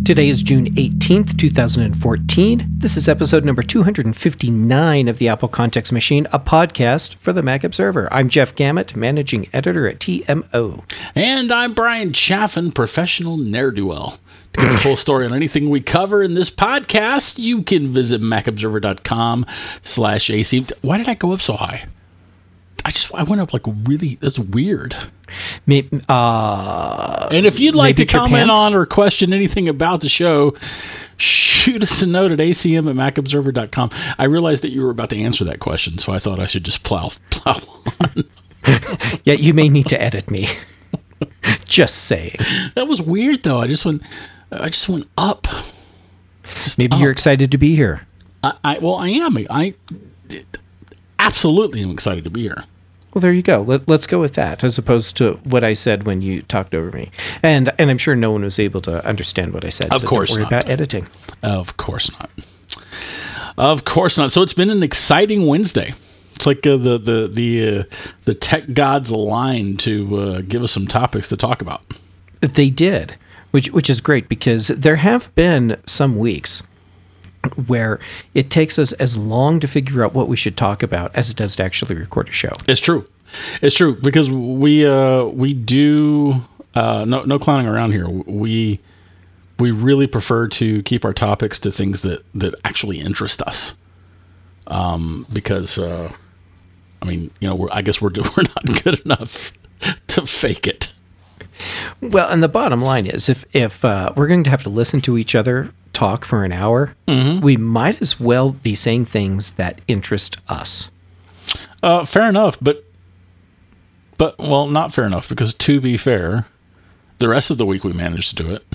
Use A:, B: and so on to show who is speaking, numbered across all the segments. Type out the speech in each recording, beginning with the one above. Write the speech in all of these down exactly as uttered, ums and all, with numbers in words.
A: Today is June eighteenth, two thousand fourteen. This is episode number two hundred fifty-nine of the Apple Context Machine, a podcast for the Mac Observer. I'm Jeff Gamet, managing editor at T M O.
B: And I'm Brian Chaffin, professional ne'er-do-well. To get the full story on anything we cover in this podcast, you can visit macobserver.com slash AC. Why did I go up so high? I just, I went up like really, that's weird.
A: Maybe, uh,
B: and if you'd like to comment
A: pants?
B: on or question anything about the show, shoot us a note at A C M at macobserver dot com. I realized that you were about to answer that question, so I thought I should just plow, plow on.
A: Yeah, you may need to edit me. Just saying.
B: That was weird, though. I just went, I just went up. Just
A: Maybe
B: up.
A: You're excited to be here.
B: I, I well, I am. I absolutely am excited to be here.
A: Well, there you go. Let, let's go with that, as opposed to what I said when you talked over me. And and I'm sure no one was able to understand what I said.
B: Of
A: so
B: course
A: don't worry
B: not.
A: about editing.
B: Of course not. Of course not. So it's been an exciting Wednesday. It's like uh, the the the uh, the tech gods aligned to uh, give us some topics to talk about.
A: They did, which which is great, because there have been some weeks where it takes us as long to figure out what we should talk about as it does to actually record a show.
B: It's true. It's true, because we uh, we do uh, no no clowning around here. We we really prefer to keep our topics to things that, that actually interest us. Um, because uh, I mean, you know, we're, I guess we're we're not good enough to fake it.
A: Well, and the bottom line is, if if uh, we're going to have to listen to each other talk for an hour, mm-hmm. we might as well be saying things that interest us.
B: Uh, fair enough, but but well, not fair enough, because to be fair, the rest of the week we managed to do it.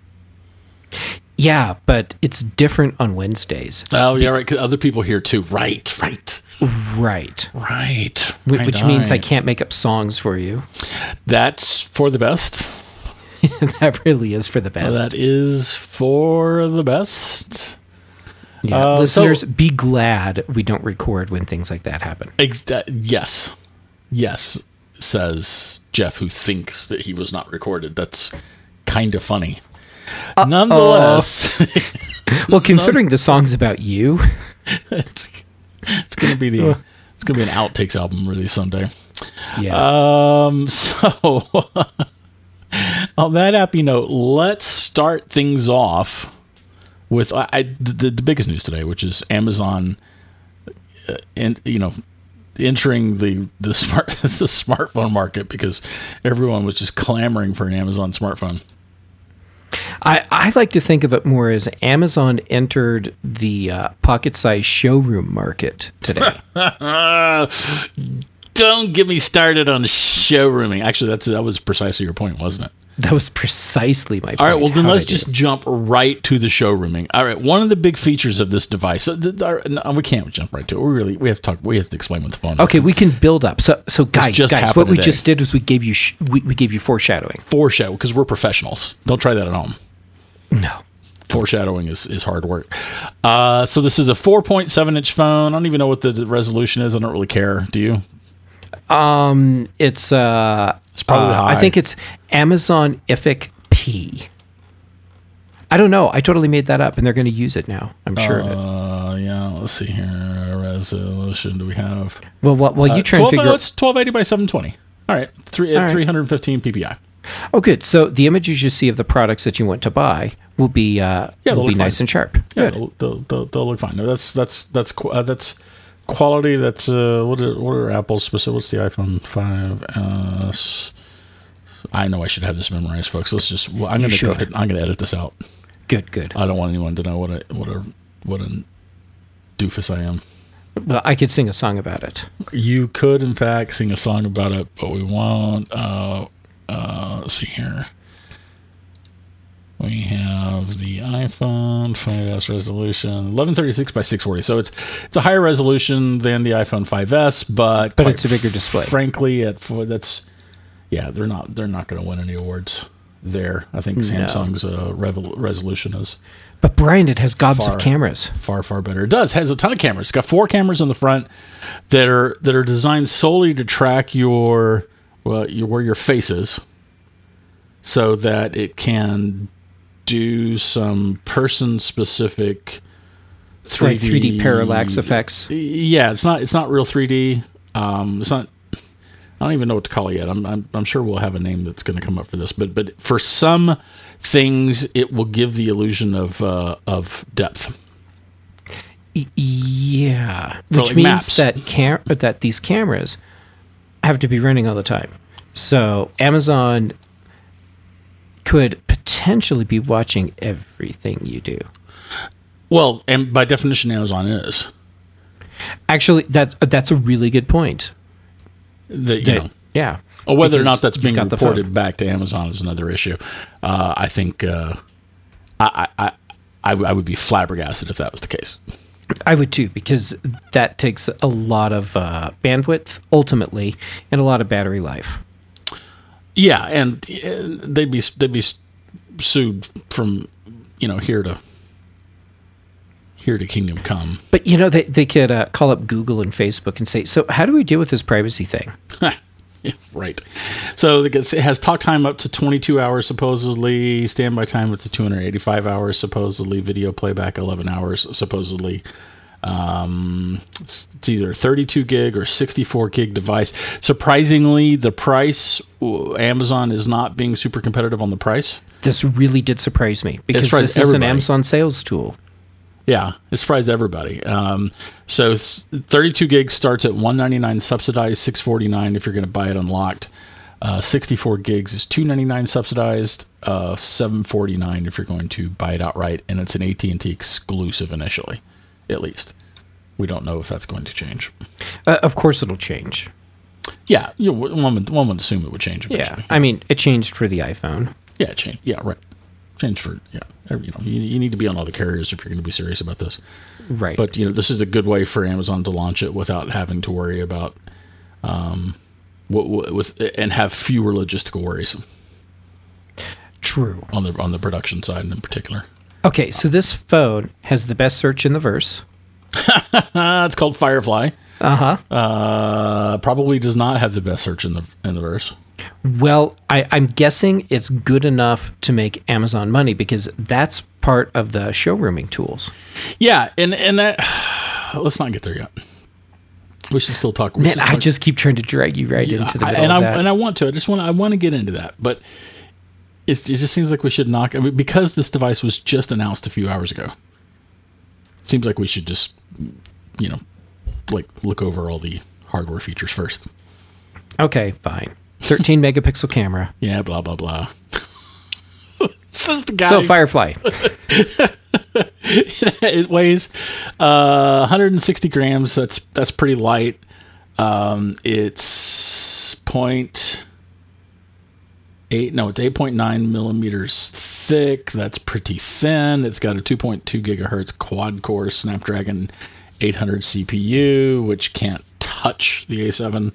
A: Yeah, but it's different on Wednesdays.
B: Oh, yeah, right. 'Cause other people here too. Right, right,
A: right,
B: right.
A: Wh-
B: right
A: which
B: on.
A: means I can't make up songs for you.
B: That's for the best.
A: That really is for the best.
B: That is for the best.
A: Yeah,
B: uh,
A: listeners,
B: so,
A: be glad we don't record when things like that happen.
B: Ex- uh, yes, yes, says Jeff, who thinks that he was not recorded. That's kind of funny. Uh-oh. Nonetheless,
A: well, considering the song's about you,
B: it's, it's gonna be the it's gonna be an outtakes album release someday.
A: Yeah.
B: Um. So. On that happy note, let's start things off with I, I, the, the biggest news today, which is Amazon, uh, and you know, entering the the smart the smartphone market, because everyone was just clamoring for an Amazon smartphone.
A: I, I like to think of it more as Amazon entered the uh, pocket-sized showroom market today.
B: Don't get me started on showrooming. Actually, that's that was precisely your point, wasn't it?
A: That was precisely my point.
B: All right, well, then
A: How'd
B: let's just jump right to the showrooming. All right, one of the big features of this device, so th- our, no, we can't jump right to it. We really we have to talk. We have to explain what the phone is.
A: Okay, we can build up. So, so guys,
B: just
A: guys, what we
B: today.
A: just did was we gave you sh- we, we gave you foreshadowing.
B: Foreshadow, because we're professionals. Don't try that at home.
A: No.
B: Foreshadowing is, is hard work. Uh, so this is a four point seven inch phone. I don't even know what the resolution is. I don't really care. Do you?
A: Um, it's uh,
B: it's probably
A: uh,
B: high.
A: I think it's Amazon I F I C P. I don't know. I totally made that up, and they're going to use it now. I'm sure
B: uh,
A: of it.
B: Yeah. Let's see here. Resolution do we have?
A: Well, well, well you
B: uh,
A: try and figure.
B: Oh, it's twelve eighty by seven twenty. All right, three
A: All right.
B: three hundred fifteen P P I.
A: Oh, good. So the images you see of the products that you want to buy will be uh,
B: Yeah,
A: will
B: they'll
A: be
B: look
A: nice
B: fine.
A: and sharp.
B: Yeah,
A: Good.
B: they'll, they'll, they'll, they'll look fine. No, that's that's that's qu- uh, that's quality. That's uh, what are, what are Apple's specific? What's the iPhone five S? I know I should have this memorized, folks. Let's just. Well, I'm
A: You
B: gonna
A: should.
B: go ahead. I'm gonna edit this out.
A: Good, good.
B: I don't want anyone to know what a what a what a doofus I am.
A: Well, I could sing a song about it.
B: You could, in fact, sing a song about it, but we won't. Uh, uh, let's see here. We have the iPhone five S resolution, eleven thirty-six by six forty. So it's it's a higher resolution than the iPhone five S, but
A: But it's a bigger display.
B: Frankly, at for that's yeah, they're not they're not going to win any awards there. I think
A: No.
B: Samsung's uh, revel- resolution is
A: But Brian, it has gobs
B: Far.
A: of cameras.
B: far far better. It does has a ton of cameras. It's got four cameras on the front that are that are designed solely to track your well your, where your face is, so that it can do some person-specific three D,
A: like three D parallax effects.
B: Yeah, it's not it's not real three D. Um, it's not. I don't even know what to call it yet. I'm I'm, I'm sure we'll have a name that's going to come up for this. But but for some things, it will give the illusion of uh, of depth.
A: Yeah,
B: For
A: which
B: like
A: means
B: maps.
A: that cam- that these cameras have to be running all the time. So Amazon could potentially be watching everything you do.
B: Well, and by definition, Amazon is.
A: Actually, that's that's a really good point.
B: That, you
A: That-
B: know,
A: yeah.
B: or whether or
A: Because
B: not that's
A: you've
B: being
A: got the
B: reported
A: phone.
B: back to Amazon is another issue. Uh, I think uh, I, I, I, I would be flabbergasted if that was the case.
A: I would too, because that takes a lot of uh, bandwidth ultimately and a lot of battery life.
B: Yeah, and uh, they'd be they'd be sued from you know here to here to kingdom come.
A: But you know, they they could uh, call up Google and Facebook and say, "So how do we deal with this privacy thing?"
B: Yeah, right. So it has talk time up to twenty-two hours supposedly, standby time up to two hundred eighty-five hours supposedly, video playback eleven hours supposedly. Um, it's it's either thirty-two gig or sixty-four gig device. Surprisingly, the price, Amazon is not being super competitive on the price.
A: This really did surprise me because
B: surprised
A: this is
B: everybody.
A: an Amazon sales tool.
B: Yeah, it surprised everybody. Um, so it's- thirty-two gigs starts at one ninety-nine subsidized, six forty-nine if you're going to buy it unlocked. Uh, sixty-four gigs is two ninety-nine subsidized, uh, seven forty-nine if you're going to buy it outright, and it's an A T and T exclusive initially, at least. We don't know if that's going to change.
A: Uh, of course, it'll change.
B: Yeah, you know, one would, one would assume it would change eventually.
A: Yeah, I mean, it changed for the iPhone.
B: Yeah, it changed. Yeah, right. Change for yeah. every- You know, you, you need to be on all the carriers if you're going to be serious about this.
A: Right.
B: But you know, this is a good way for Amazon to launch it without having to worry about, um, what, what, with and have fewer logistical worries
A: True.
B: on the on the production side in particular.
A: Okay, so this phone has the best search in the verse.
B: Uh, it's called Firefly.
A: Uh-huh.
B: Uh Probably does not have the best search in the in the verse.
A: Well, I, I'm guessing it's good enough to make Amazon money because that's part of the showrooming tools.
B: Yeah, and and that let's not get there yet. We should still talk. we
A: Man,
B: should
A: I
B: talk-
A: just keep trying to drag you right into the
B: I-
A: middle
B: and
A: of
B: I
A: that.
B: and I want to. I just want. I want to get into that, but it's, it just seems like we should knock. I mean, because this device was just announced a few hours ago. It seems like we should just, you know, like look over all the hardware features first.
A: Okay, fine. thirteen megapixel camera.
B: Yeah, blah blah blah. Says the guy.
A: So Firefly.
B: It weighs uh, one hundred sixty grams. That's that's pretty light. Um, it's point eight. No, it's eight point nine millimeters thick. That's pretty thin. It's got a two point two gigahertz quad core Snapdragon eight hundred C P U, which can't touch the A seven.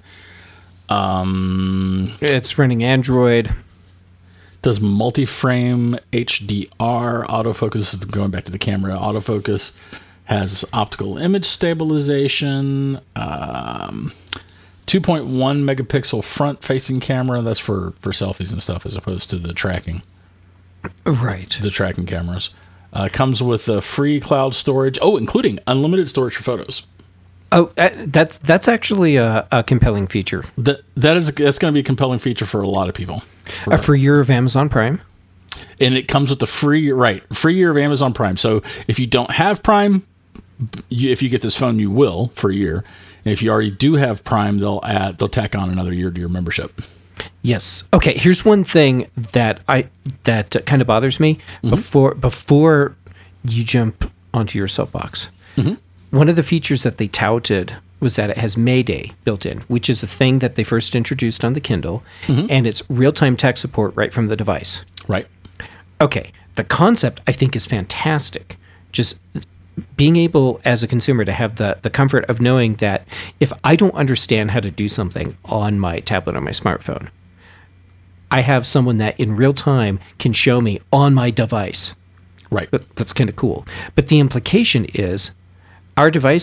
B: Um,
A: It's running Android.
B: does multi-frame H D R autofocus. This is going back to the camera. Autofocus has optical image stabilization. Um, two point one megapixel front-facing camera. That's for, for selfies and stuff, as opposed to the tracking
A: Right.
B: the tracking cameras. Uh, comes with a free cloud storage. Oh, including unlimited storage for photos.
A: Oh, uh, that's that's actually a, a compelling feature.
B: That that is that's going to be a compelling feature for a lot of people.
A: A free year of Amazon Prime.
B: And it comes with the free right free year of Amazon Prime. So if you don't have Prime, you, if you get this phone, you will for a year. And if you already do have Prime, they'll add they'll tack on another year to your membership.
A: Yes. Okay. Here's one thing that I that uh, kind of bothers me before before you jump onto your soapbox.
B: Mm-hmm.
A: One of the features that they touted was that it has Mayday built in, which is a thing that they first introduced on the Kindle, and it's real-time tech support right from the device.
B: Right.
A: Okay, the concept I think is fantastic. Just being able as a consumer to have the, the comfort of knowing that if I don't understand how to do something on my tablet or my smartphone, I have someone that in real time can show me on my device.
B: Right.
A: But that's kind of cool. But the implication is our devices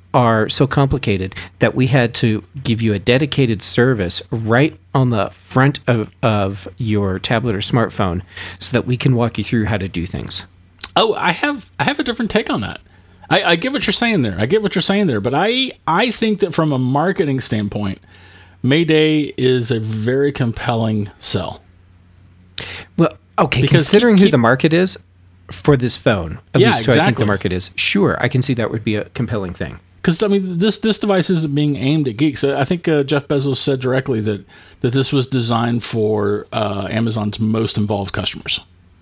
A: are so complicated that we had to give you a dedicated service right on the front of, of your tablet or smartphone so that we can walk you through how to do things.
B: Oh, I have I have a different take on that. I, I get what you're saying there. I get what you're saying there. But I, I think that from a marketing standpoint, Mayday is a very compelling sell.
A: Well, okay,
B: Because
A: considering
B: keep-
A: who
B: keep-
A: the market is for this phone, at
B: Yeah,
A: least who I think
B: exactly.
A: the market is, sure, I can see that would be a compelling thing.
B: Because, I mean, this this device isn't being aimed at geeks. I think uh, Jeff Bezos said directly that, that this was designed for uh, Amazon's most involved customers.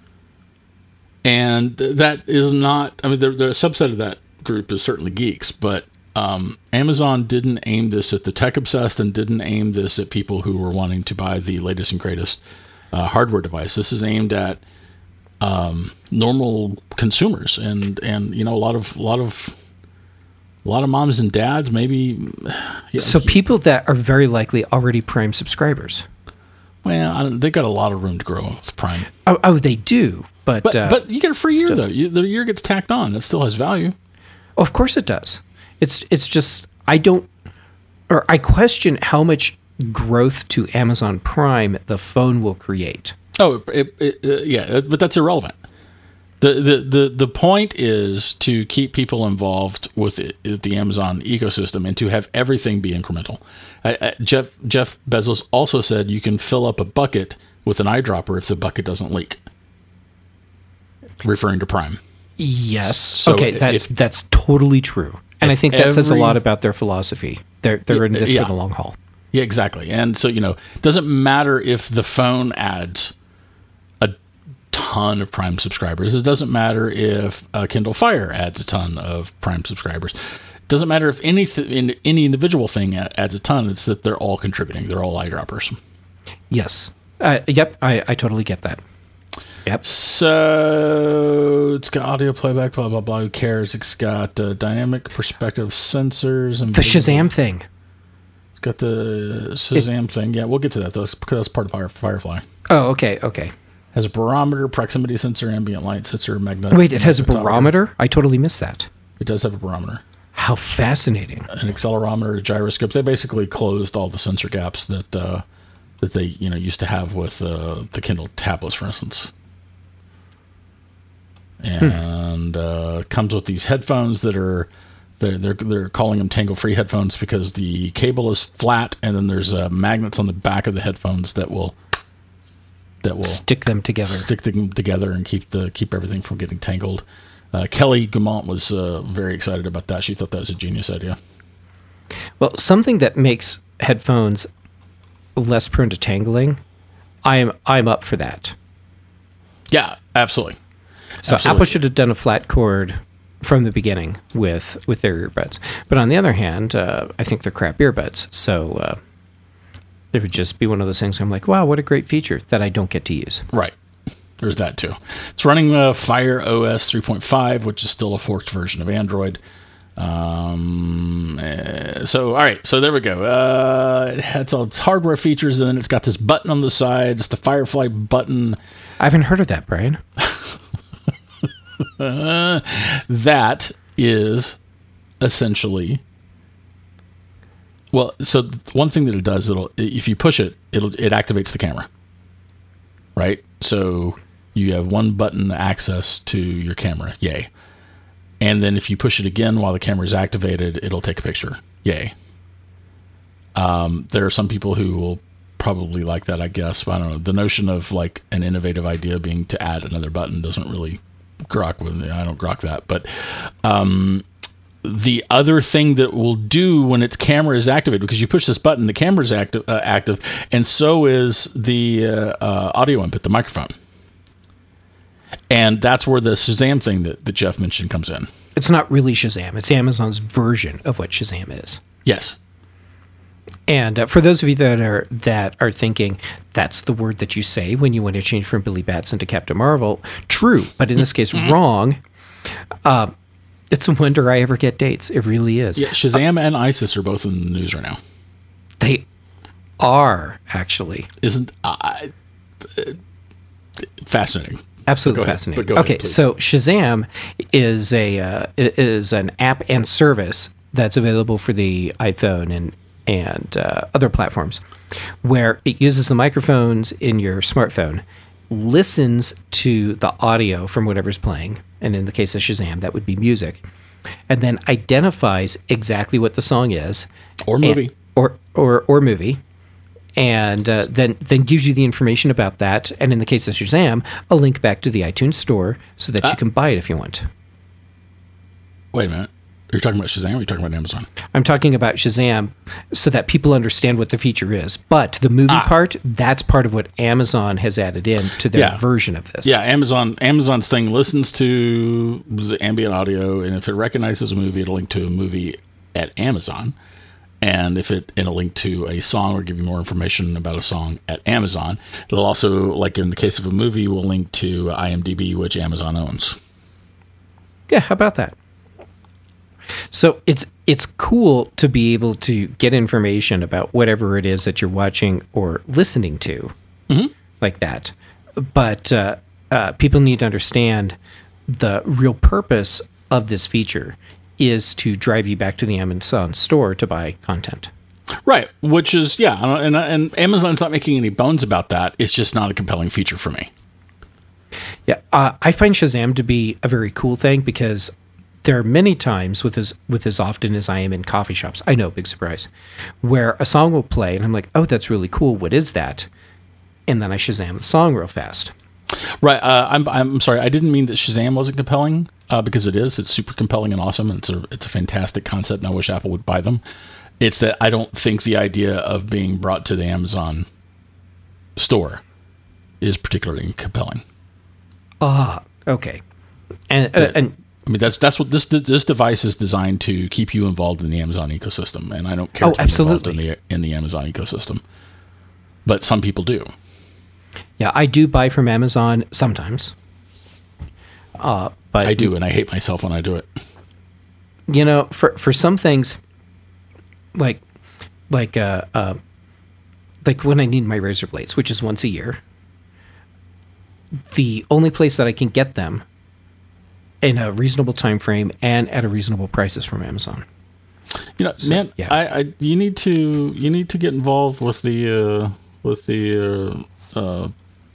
B: And th- that is not, I mean, the, the subset of that group is certainly geeks, but um, Amazon didn't aim this at the tech obsessed and didn't aim this at people who were wanting to buy the latest and greatest uh, hardware device. This is aimed at um, normal consumers and, and, you know, a lot of, a lot of, a lot of moms and dads, maybe. Yeah,
A: So people that are very likely already Prime subscribers.
B: well, I don't, they got a lot of room to grow with Prime.
A: Oh, oh they do, but
B: But
A: uh,
B: but you get a free year
A: still.
B: though. You, the year gets tacked on. That still has value.
A: oh, of course it does. It's it's just I don't, or I question how much growth to Amazon Prime the phone will create.
B: Oh, it, it, uh, yeah, but that's irrelevant. The, the the the point is to keep people involved with it, the Amazon ecosystem and to have everything be incremental. I, I, Jeff Jeff Bezos also said you can fill up a bucket with an eyedropper if the bucket doesn't leak. Referring to Prime.
A: Yes.
B: So
A: okay, that,
B: if-
A: that's totally true. And I
B: if
A: think that says a
B: every-
A: lot about their philosophy. They're they're in this
B: yeah.
A: for the long haul.
B: Yeah, exactly. And so, you know, it doesn't matter if the phone adds a ton of Prime subscribers. It doesn't matter if uh, Kindle Fire adds a ton of Prime subscribers. It doesn't matter if any, th- in, any individual thing adds a ton. It's that they're all contributing. They're all eyedroppers.
A: Yes. Uh, yep, I, I totally get that. Yep.
B: So it's got audio playback, blah, blah, blah. Who cares? It's got uh, dynamic perspective sensors. And
A: The Shazam thing.
B: It's got the Shazam thing. Yeah, we'll get to that, though, because that's part of Fire, Firefly.
A: Oh, okay, okay.
B: Has a barometer, proximity sensor, ambient light sensor, magnetic.
A: Wait, it has a
B: magnetometer.
A: barometer? I totally missed that.
B: It does have a barometer.
A: How fascinating.
B: An accelerometer, a gyroscope. They basically closed all the sensor gaps that uh, that they you know used to have with uh, the Kindle tablets, for instance. And hmm. uh, comes with these headphones that are they're they're, they're calling them tangle-free headphones because the cable is flat, and then there's uh, magnets on the back of the headphones that will that will
A: stick them together,
B: stick them together, and keep the keep everything from getting tangled. Uh, Kelly Gaumont was uh, very excited about that. She thought that was a genius idea.
A: Well, something that makes headphones less prone to tangling, I'm I'm up for that.
B: Yeah, absolutely.
A: So
B: absolutely.
A: Apple should have done a flat cord from the beginning with with their earbuds. But on the other hand, uh, I think they're crap earbuds. So uh, it would just be one of those things. I'm like, wow, what a great feature that I don't get to use.
B: Right. There's that too. It's running uh, Fire O S three point five, which is still a forked version of Android. Um, uh, so, all right. So there we go. Uh, it has all its hardware features, and then it's got this button on the side. It's the Firefly button.
A: I haven't heard of that, Brian.
B: uh, that is essentially... Well, so one thing that it does, it'll if you push it, it'll it activates the camera. Right? So you have one button access to your camera. Yay. And then if you push it again while the camera is activated, it'll take a picture. Yay. Um, there are some people who will probably like that, I guess. I don't know. The notion of like an innovative idea being to add another button doesn't really grok with me. I don't grok that. But um, the other thing that will do when its camera is activated, because you push this button, the camera is active, uh, active, and so is the uh, uh, audio input, the microphone. And that's where the Shazam thing that, that Jeff mentioned comes in.
A: It's not really Shazam. It's Amazon's version of what Shazam is.
B: Yes.
A: And uh, for those of you that are that are thinking that's the word that you say when you want to change from Billy Batson to Captain Marvel, true, but in this case, wrong. Uh, it's a wonder I ever get dates. It really is.
B: Yeah, Shazam uh, and ISIS are both in the news right now.
A: They are, actually.
B: Isn't uh, uh, fascinating.
A: Absolutely
B: ahead,
A: fascinating.
B: go
A: Okay,
B: ahead,
A: so Shazam is a uh, is an app and service that's available for the iPhone and and uh, other platforms, where it uses the microphones in your smartphone, listens to the audio from whatever's playing, and in the case of Shazam, that would be music, and then identifies exactly what the song is,
B: or movie,
A: and, or or or movie, and uh, then then gives you the information about that, and in the case of Shazam, a link back to the iTunes store so that uh, you can buy it if you want.
B: Wait a minute. Are you talking about Shazam or are you talking about Amazon?
A: I'm talking about Shazam so that people understand what the feature is. But the movie ah. part, that's part of what Amazon has added in to their yeah. version of this.
B: Yeah, Amazon Amazon's thing listens to the ambient audio, and if it recognizes a movie, it'll link to a movie at Amazon. And if it it'll link to a song or give you more information about a song at Amazon. It'll also, like in the case of a movie, will link to IMDb, which Amazon owns.
A: Yeah, how about that? So it's it's cool to be able to get information about whatever it is that you're watching or listening to, mm-hmm. like that. But uh, uh, people need to understand the real purpose of this feature is to drive you back to the Amazon store to buy content.
B: Right, which is, yeah, and, and Amazon's not making any bones about that. It's just not a compelling feature for me.
A: Yeah, uh, I find Shazam to be a very cool thing because there are many times, with as with as often as I am in coffee shops, I know, big surprise, where a song will play and I'm like, oh, that's really cool. What is that? And then I Shazam the song real fast.
B: Right. Uh, I'm I'm sorry. I didn't mean that Shazam wasn't compelling uh, because it is. It's super compelling and awesome. And it's a it's a fantastic concept, and I wish Apple would buy them. It's that I don't think the idea of being brought to the Amazon store is particularly compelling.
A: Ah, okay. And uh, and.
B: I mean, that's that's what this this device is designed to keep you involved in the Amazon ecosystem, and I don't care
A: oh,
B: to be
A: absolutely.
B: involved in the in the Amazon ecosystem, but some people do.
A: Yeah, I do buy from Amazon sometimes, uh, but
B: I do, and I hate myself when I do it.
A: You know, for for some things, like like uh, uh like when I need my razor blades, which is once a year, the only place that I can get them in a reasonable time frame and at a reasonable price is from Amazon.
B: You know, so, man, yeah. I, I you need to you need to get involved with the uh, with the. Uh, uh,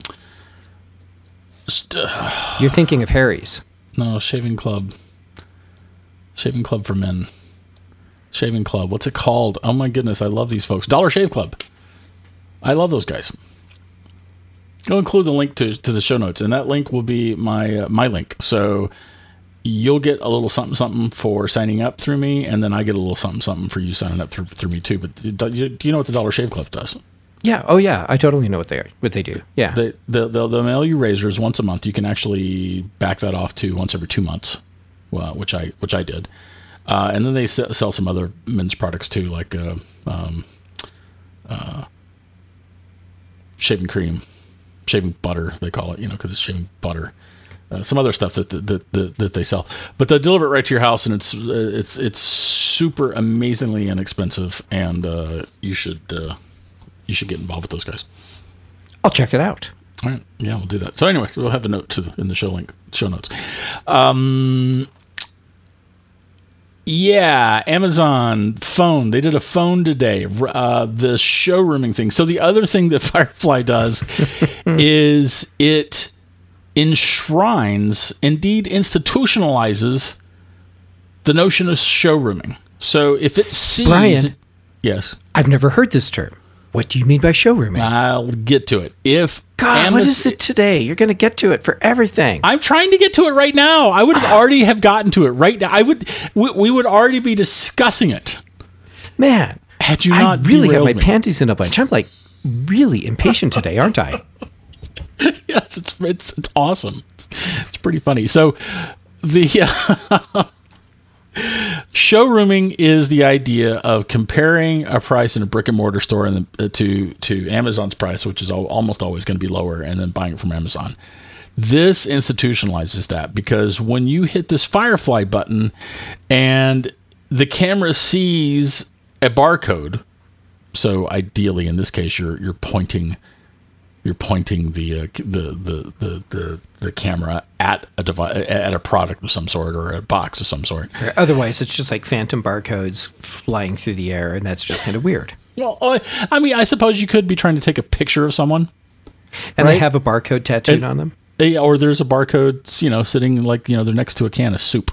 B: st-
A: You're thinking of Harry's.
B: No, Shaving Club. Shaving Club for Men. Shaving Club. What's it called? Oh my goodness, I love these folks. Dollar Shave Club. I love those guys. I'll include the link to, to the show notes, and that link will be my uh, my link. So you'll get a little something something for signing up through me, and then I get a little something something for you signing up through through me too. But do you, do you know what the Dollar Shave Club does?
A: Yeah. Oh, yeah. I totally know what they are, what they do. Yeah.
B: They they'll, they'll, they'll mail you razors once a month. You can actually back that off to once every two months, well, which I which I did. Uh, and then they sell, sell some other men's products too, like uh, um, uh, shaving cream. Shaving butter, they call it, you know, because it's shaving butter. Uh, some other stuff that, that that that they sell, but they deliver it right to your house, and it's it's it's super amazingly inexpensive, and uh, you should uh, you should get involved with those guys.
A: I'll check it out.
B: All right, yeah, we'll do that. So anyway, we'll have a note to the, in the show link, show notes. Um, yeah, Amazon phone. They did a phone today. Uh, the showrooming thing. So the other thing that Firefly does is it enshrines, indeed institutionalizes the notion of showrooming. So if it sees...
A: Brian,
B: yes?
A: I've never heard this term. What do you mean by showrooming?
B: I'll get to it. If
A: God, Amazon, what is it today? You're going to get to it for everything.
B: I'm trying to get to it right now. I would have already have gotten to it right now. I would. We, we would already be discussing it.
A: Man,
B: had you not
A: I really have my
B: me.
A: panties in a bunch. I'm like really impatient today, aren't I?
B: Yes, it's it's it's awesome. It's, it's pretty funny. So the. Uh, showrooming is the idea of comparing a price in a brick and mortar store and the, uh, to to Amazon's price, which is al- almost always going to be lower, and then buying it from Amazon. This institutionalizes that because when you hit this Firefly button and the camera sees a barcode, so ideally in this case you're you're pointing you're pointing the uh, the, the the the the camera at a device, at a product of some sort, or a box of some sort.
A: Otherwise, it's just like phantom barcodes flying through the air, and that's just kind of weird.
B: Well, I mean, I suppose you could be trying to take a picture of someone,
A: and
B: right?
A: They have a barcode tattooed
B: and,
A: on them.
B: They, or there's a barcode, you know, sitting like, you know, they're next to a can of soup.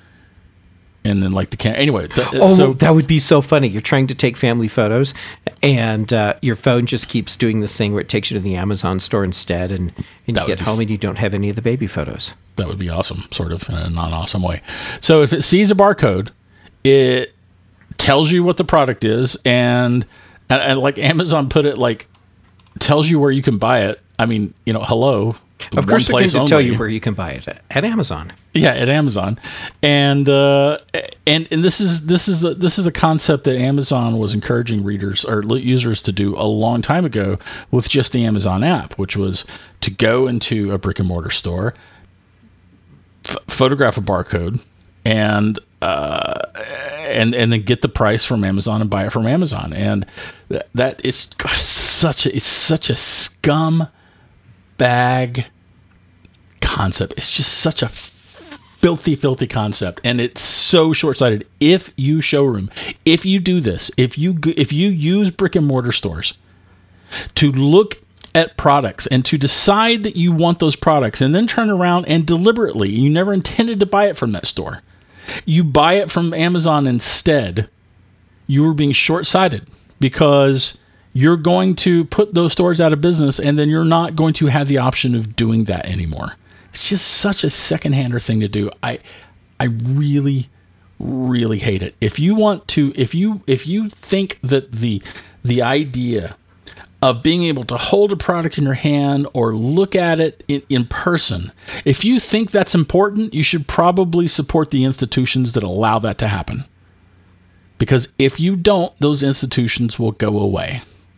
B: And then like the can anyway. Th-
A: oh,
B: so,
A: that would be so funny. You're trying to take family photos, and uh, your phone just keeps doing this thing where it takes you to the Amazon store instead, and, and you get home f- and you don't have any of the baby photos.
B: That would be awesome, sort of in a non-awesome way. So if it sees a barcode, it tells you what the product is, and, and, and like Amazon put it, like tells you where you can buy it. I mean, you know, hello.
A: Of course, they're going to tell you where you can buy it at, at Amazon.
B: Yeah, at Amazon, and uh, and and this is this is a, this is a concept that Amazon was encouraging readers or users to do a long time ago with just the Amazon app, which was to go into a brick and mortar store, f- photograph a barcode, and uh, and and then get the price from Amazon and buy it from Amazon, and that, that is such a it's such a scum bag concept. It's just such a filthy, filthy concept, and it's so short-sighted. If you showroom, if you do this, if you if you use brick and mortar stores to look at products and to decide that you want those products, and then turn around and deliberately, you never intended to buy it from that store, you buy it from Amazon instead, you are being short-sighted, because you're going to put those stores out of business, and then you're not going to have the option of doing that anymore. It's just such a second-hander thing to do. I I really, really hate it. If you want to, if you if you think that the the idea of being able to hold a product in your hand or look at it in, in person, if you think that's important, you should probably support the institutions that allow that to happen. Because if you don't, those institutions will go away.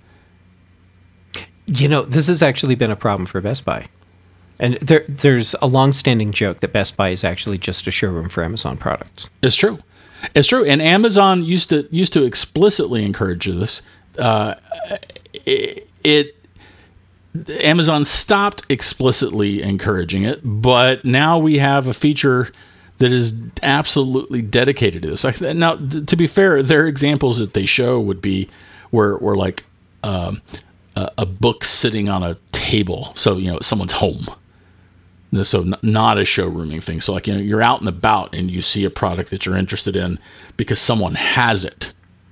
A: You know, this has actually been a problem for Best Buy. And there, there's a long-standing joke that Best Buy is actually just a showroom for Amazon products.
B: It's true. It's true. And Amazon used to used to explicitly encourage this. Uh, it, it Amazon stopped explicitly encouraging it, but now we have a feature that is absolutely dedicated to this. Now, to be fair, their examples that they show would be where, where like um, a, a book sitting on a table, so you know someone's home. So n- not a showrooming thing. So like, you know, you're out and about and you see a product that you're interested in because someone has it,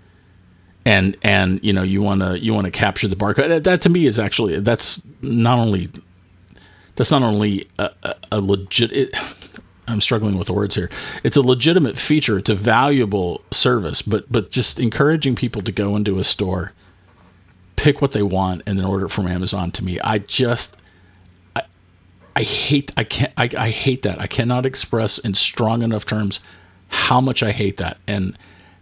B: and and you know you want to you want to capture the barcode. That, that to me is actually that's not only that's not only a, a, a legit. It, I'm struggling with the words here. It's a legitimate feature. It's a valuable service, but but just encouraging people to go into a store, pick what they want, and then order it from Amazon. To me, I just. I hate I can't I, I hate that. I cannot express in strong enough terms how much I hate that and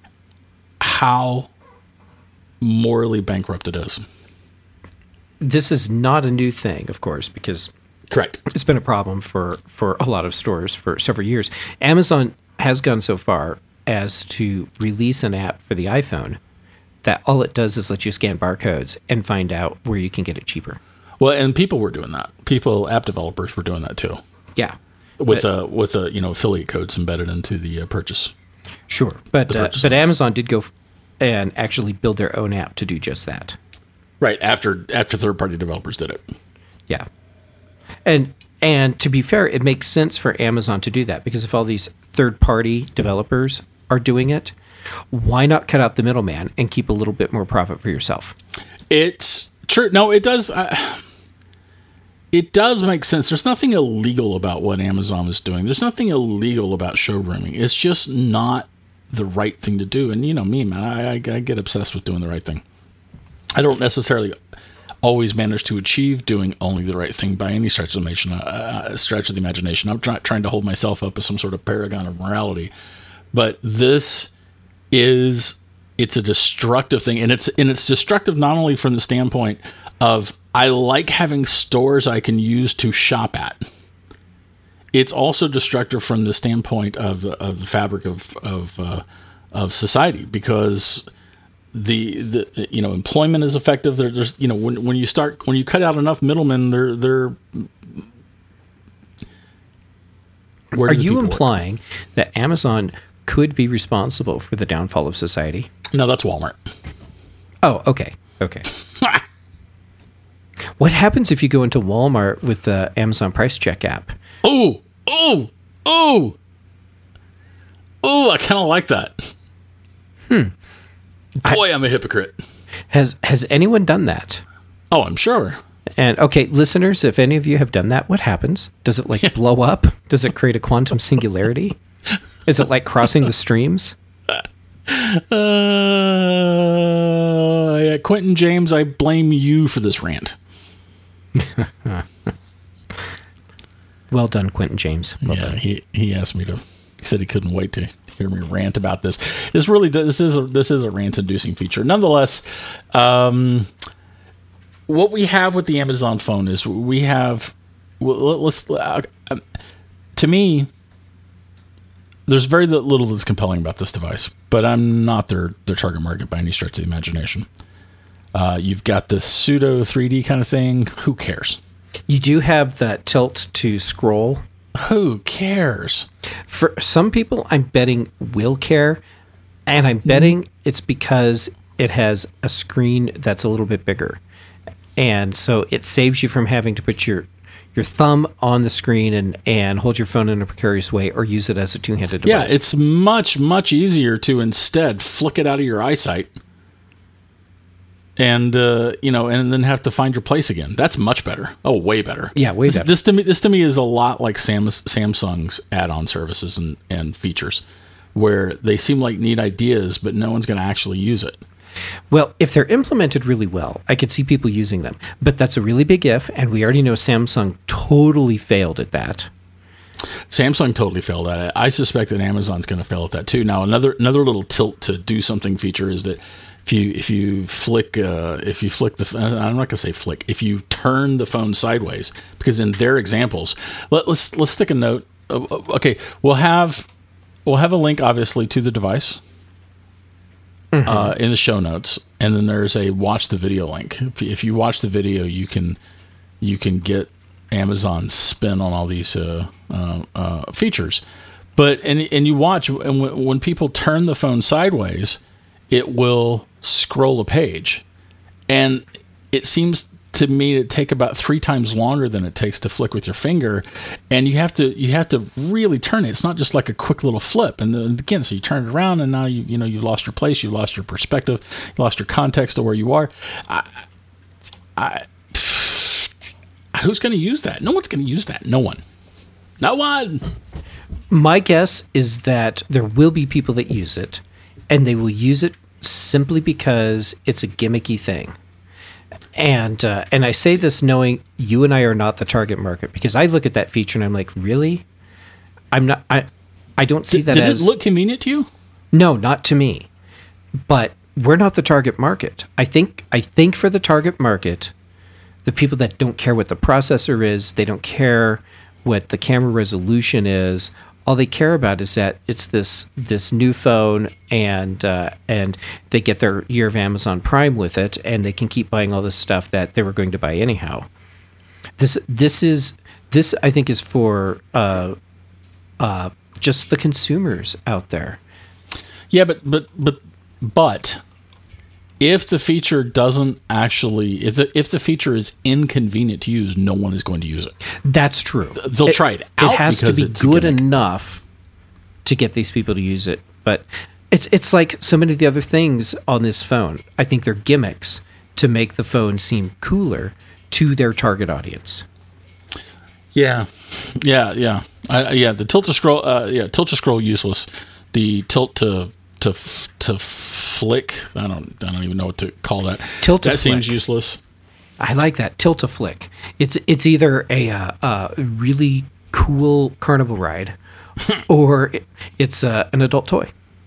B: how morally bankrupt it is.
A: This is not a new thing, of course, because
B: correct.
A: It's been a problem for, for a lot of stores for several years. Amazon has gone so far as to release an app for the iPhone that all it does is let you scan barcodes and find out where you can get it cheaper.
B: Well, and people were doing that. People, app developers were doing that too.
A: Yeah,
B: with a with a you know affiliate codes embedded into the uh, purchase.
A: Sure, but
B: the
A: uh,
B: purchase
A: but
B: lines.
A: Amazon did go f- and actually build their own app to do just that.
B: Right after after third party developers did it.
A: Yeah, and and to be fair, it makes sense for Amazon to do that because if all these third party developers are doing it, why not cut out the middleman and keep a little bit more profit for yourself?
B: It's true. No, it does. Uh, It does make sense. There's nothing illegal about what Amazon is doing. There's nothing illegal about showrooming. It's just not the right thing to do. And you know me, man, I, I, I get obsessed with doing the right thing. I don't necessarily always manage to achieve doing only the right thing by any stretch of the imagination. Uh, stretch of the imagination. I'm not trying to hold myself up as some sort of paragon of morality, but this is it's a destructive thing, and it's and it's destructive not only from the standpoint of I like having stores I can use to shop at. It's also destructive from the standpoint of of the fabric of of uh, of society because the the you know employment is effective. There, there's you know when when you start when you cut out enough middlemen, they're they're. Where
A: Are
B: do the
A: you
B: people
A: implying
B: work?
A: that Amazon could be responsible for the downfall of society?
B: No, that's Walmart.
A: Oh, okay, okay. What happens if you go into Walmart with the Amazon Price Check app?
B: Oh, oh, oh, oh! I kind of like that.
A: Hmm.
B: Boy, I, I'm a hypocrite.
A: Has Has anyone done that?
B: Oh, I'm sure.
A: And okay, listeners, if any of you have done that, what happens? Does it like blow up? Does it create a quantum singularity? Is it like crossing the streams?
B: Uh, yeah, Quentin James, I blame you for this rant.
A: Well done, Quentin James. Well
B: yeah,
A: done.
B: he he asked me to. He said he couldn't wait to hear me rant about this. This really does. This is a, this is a rant-inducing feature. Nonetheless, um, what we have with the Amazon phone is we have. Well, let's uh, to me. There's very little that's compelling about this device, but I'm not their their target market by any stretch of the imagination. Uh, you've got this pseudo three D kind of thing. Who cares?
A: You do have that tilt to scroll.
B: Who cares?
A: For some people, I'm betting will care, and I'm betting it's because it has a screen that's a little bit bigger, and so it saves you from having to put your your thumb on the screen and, and hold your phone in a precarious way or use it as a two-handed device.
B: Yeah, it's much, much easier to instead flick it out of your eyesight and, uh, you know, and then have to find your place again. That's much better. Oh, way better.
A: Yeah, way
B: this,
A: better.
B: This to me, this to me is a lot like Sam, Samsung's add-on services and, and features where they seem like neat ideas, but no one's going to actually use it.
A: Well, if they're implemented really well, I could see people using them. But that's a really big if, and we already know Samsung totally failed at that.
B: Samsung totally failed at it. I suspect that Amazon's going to fail at that too. Now, another another little tilt to do something feature is that if you if you flick uh, if you flick the I'm not going to say flick if you turn the phone sideways, because in their examples, let, let's let's stick a note. Okay, we'll have we'll have a link obviously to the device. Mm-hmm. Uh, in the show notes, and then there's a watch the video link. If, if you watch the video, you can you can get Amazon's spin on all these uh, uh, uh, features. But and and you watch, and w- when people turn the phone sideways, it will scroll a page, and it seems to me to take about three times longer than it takes to flick with your finger, and you have to you have to really turn it. It's not just like a quick little flip. And then again, so you turn it around, and now you you know you lost your place, you lost your perspective, you lost your context of where you are. I, I who's going to use that? No one's going to use that. No one. No one.
A: My guess is that there will be people that use it, and they will use it simply because it's a gimmicky thing. And uh, and I say this knowing you and I are not the target market, because I look at that feature and I'm like, really? I'm not. I I don't see
B: did,
A: that
B: did
A: as.
B: Did it look convenient to you?
A: No, not to me. But we're not the target market. I think I think for the target market, the people that don't care what the processor is, they don't care what the camera resolution is. All they care about is that it's this this new phone, and uh, and they get their year of Amazon Prime with it, and they can keep buying all this stuff that they were going to buy anyhow. This this is this I think is for uh, uh, just the consumers out there.
B: Yeah, but but but but if the feature doesn't actually, if the, if the feature is inconvenient to use, no one is going to use it.
A: That's true.
B: They'll
A: it,
B: try it out.
A: It has to be good enough to get these people to use it. But it's it's like so many of the other things on this phone. I think they're gimmicks to make the phone seem cooler to their target audience.
B: Yeah, yeah, yeah, I, yeah. The tilt to scroll, uh, yeah, tilt to scroll useless. The tilt to to to flick. I don't I don't even know what to call that.
A: Tilt to
B: that
A: flick.
B: Seems useless.
A: I like that tilt to flick. It's it's either a uh, uh, really cool carnival ride, or it, it's uh, an adult toy.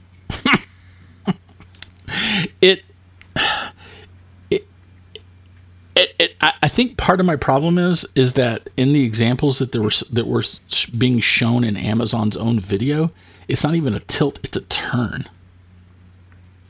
B: it, it, it, it. I think part of my problem is is that in the examples that there were that were being shown in Amazon's own video, it's not even a tilt; it's a turn.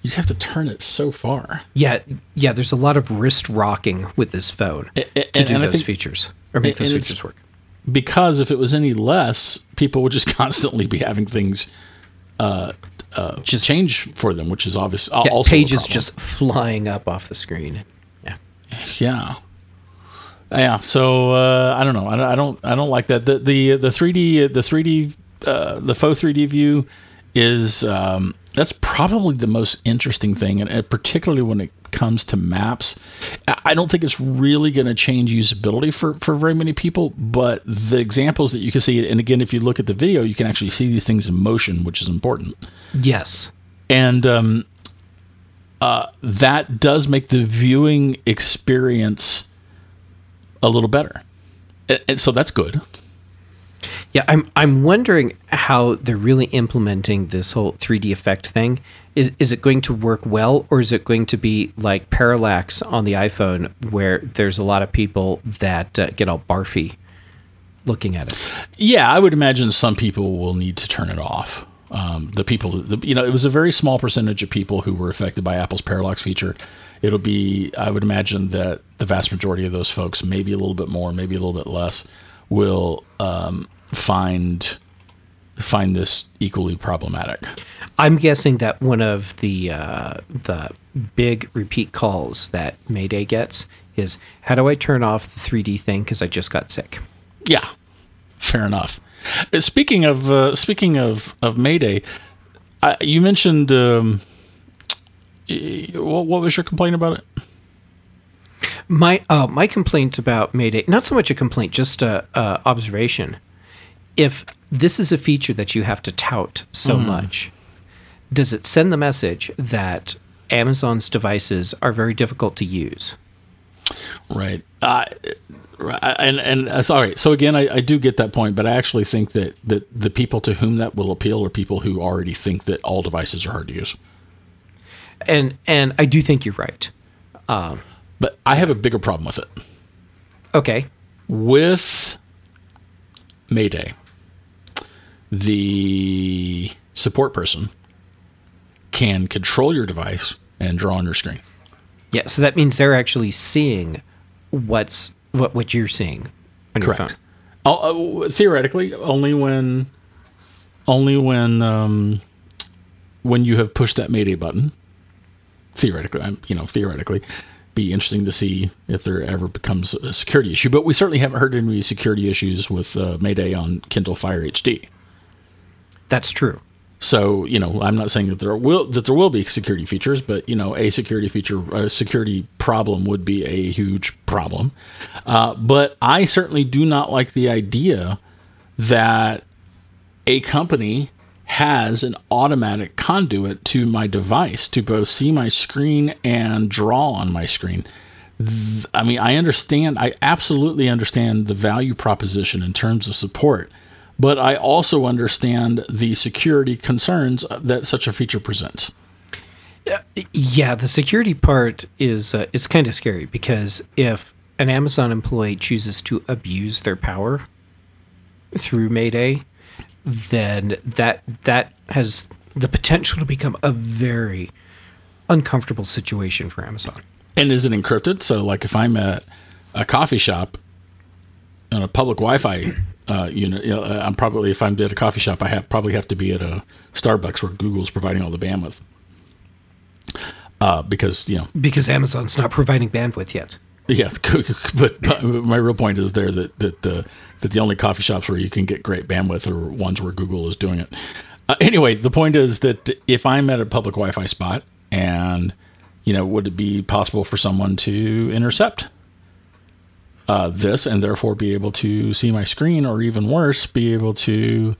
B: You just have to turn it so far.
A: Yeah, yeah. There's a lot of wrist rocking with this phone
B: and,
A: to
B: and,
A: do
B: and
A: those
B: think,
A: features or make those features work.
B: Because if it was any less, people would just constantly be having things uh, uh, just change for them, which is obvious.
A: Yeah,
B: also
A: pages just flying up off the screen. Yeah,
B: yeah, yeah. So uh, I don't know. I, I don't. I don't like that. The the the three D the three D uh, the faux three D view is um, that's probably the most interesting thing, and, and particularly when it comes to maps. I don't think it's really going to change usability for, for very many people, but the examples that you can see, and again, if you look at the video, you can actually see these things in motion, which is important.
A: Yes.
B: And um, uh, that does make the viewing experience a little better. And, and so that's good.
A: Yeah, I'm I'm wondering how they're really implementing this whole three D effect thing. Is is it going to work well, or is it going to be like parallax on the iPhone, where there's a lot of people that uh, get all barfy looking at it?
B: Yeah, I would imagine some people will need to turn it off. Um, the people, the, you know, it was a very small percentage of people who were affected by Apple's parallax feature. It'll be, I would imagine that the vast majority of those folks, maybe a little bit more, maybe a little bit less, will um, find find this equally problematic.
A: I'm guessing that one of the uh, the big repeat calls that Mayday gets is, how do I turn off the three D thing because I just got sick?
B: Yeah, fair enough. Speaking of uh, speaking of of Mayday, I, you mentioned um, what, what was your complaint about it?
A: My uh, my complaint about Mayday, not so much a complaint, just a, a observation. If this is a feature that you have to tout so mm. much, does it send the message that Amazon's devices are very difficult to use?
B: Right. Uh, and and uh, sorry. So again, I, I do get that point, but I actually think that, that the people to whom that will appeal are people who already think that all devices are hard to use.
A: And and I do think you're right. Um,
B: but I have a bigger problem with it.
A: Okay.
B: With Mayday, the support person can control your device and draw on your screen.
A: Yeah, so that means they're actually seeing what's what what you're seeing on your
B: Correct.
A: phone.
B: Oh, uh, theoretically, only when only when um, when you have pushed that Mayday button. Theoretically, I'm, you know, theoretically, be interesting to see if there ever becomes a security issue. But we certainly haven't heard any security issues with uh, Mayday on Kindle Fire H D.
A: That's true.
B: So, you know, I'm not saying that there will that there will be security features, but, you know, a security feature, a security problem would be a huge problem. Uh, but I certainly do not like the idea that a company has an automatic conduit to my device to both see my screen and draw on my screen. I mean, I understand, I absolutely understand the value proposition in terms of support. But I also understand the security concerns that such a feature presents.
A: Yeah, the security part is uh, is kind of scary, because if an Amazon employee chooses to abuse their power through Mayday, then that that has the potential to become a very uncomfortable situation for Amazon.
B: And is it encrypted? So, like, if I'm at a coffee shop on a public Wi-Fi Uh, you know, you know, I'm probably, if I'm at a coffee shop, I have probably have to be at a Starbucks where Google's providing all the bandwidth. Uh, because, you know,
A: because Amazon's not providing bandwidth yet.
B: Yeah, but, but my real point is there that that the that the only coffee shops where you can get great bandwidth are ones where Google is doing it. Uh, anyway, the point is that if I'm at a public Wi-Fi spot, and, you know, would it be possible for someone to intercept Uh, this and therefore be able to see my screen, or even worse, be able to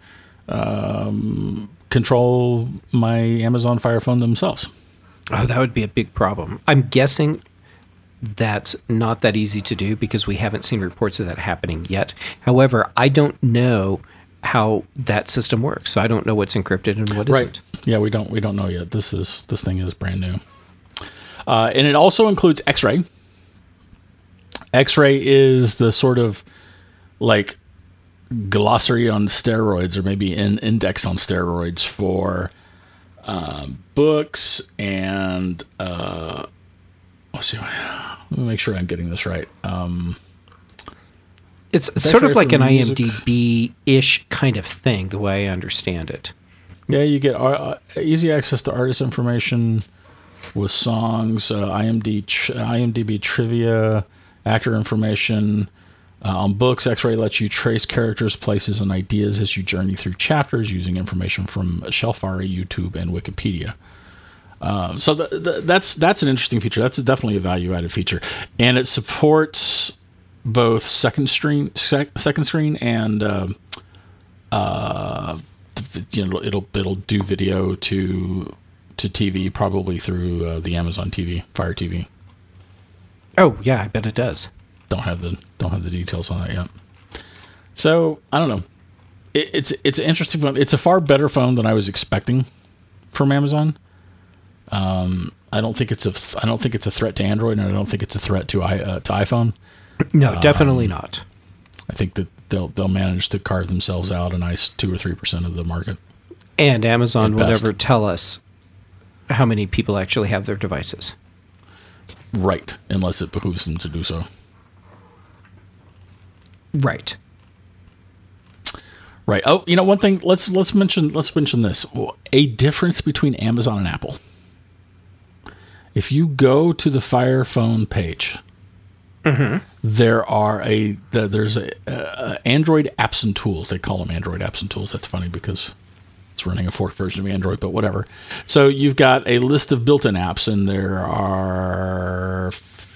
B: um, control my Amazon Fire Phone themselves?
A: Oh, that would be a big problem. I'm guessing that's not that easy to do, because we haven't seen reports of that happening yet. However, I don't know how that system works, so I don't know what's encrypted and what
B: right.
A: isn't.
B: Yeah, we don't we don't know yet. This is this thing is brand new, uh, and it also includes X-ray. X-ray is the sort of like glossary on steroids, or maybe an index on steroids for um, books, and uh, let's see. Let me make sure I'm getting this right. Um,
A: it's it's sort of like an IMDb-ish kind of thing, the way I understand it.
B: Yeah, you get uh, easy access to artist information with songs, uh, IMDb, IMDb trivia, actor information. Uh, on books, X-Ray lets you trace characters, places, and ideas as you journey through chapters using information from Shelfari, YouTube, and Wikipedia. Uh, so the, the, that's that's an interesting feature. That's definitely a value-added feature, and it supports both second screen, sec, second screen, and uh, uh, you know it'll it'll do video to to T V, probably through uh, the Amazon T V, Fire T V.
A: Oh yeah, I bet it does.
B: Don't have the don't have the details on that yet. So I don't know. It, it's it's an interesting phone. It's a far better phone than I was expecting from Amazon. Um, I don't think it's a I don't think it's a threat to Android, and I don't think it's a threat to i uh, to iPhone.
A: No, definitely
B: um,
A: not.
B: I think that they'll they'll manage to carve themselves out a nice two or three percent of the market.
A: And Amazon will
B: best.
A: never tell us how many people actually have their devices.
B: Right, unless it behooves them to do so.
A: Right.
B: Right. Oh, you know, one thing. Let's let's mention let's mention this. A difference between Amazon and Apple. If you go to the Fire Phone page, mm-hmm. there are a the, there's a, a Android apps and tools. They call them Android apps and tools. That's funny because it's running a forked version of Android, but whatever. So you've got a list of built-in apps, and there are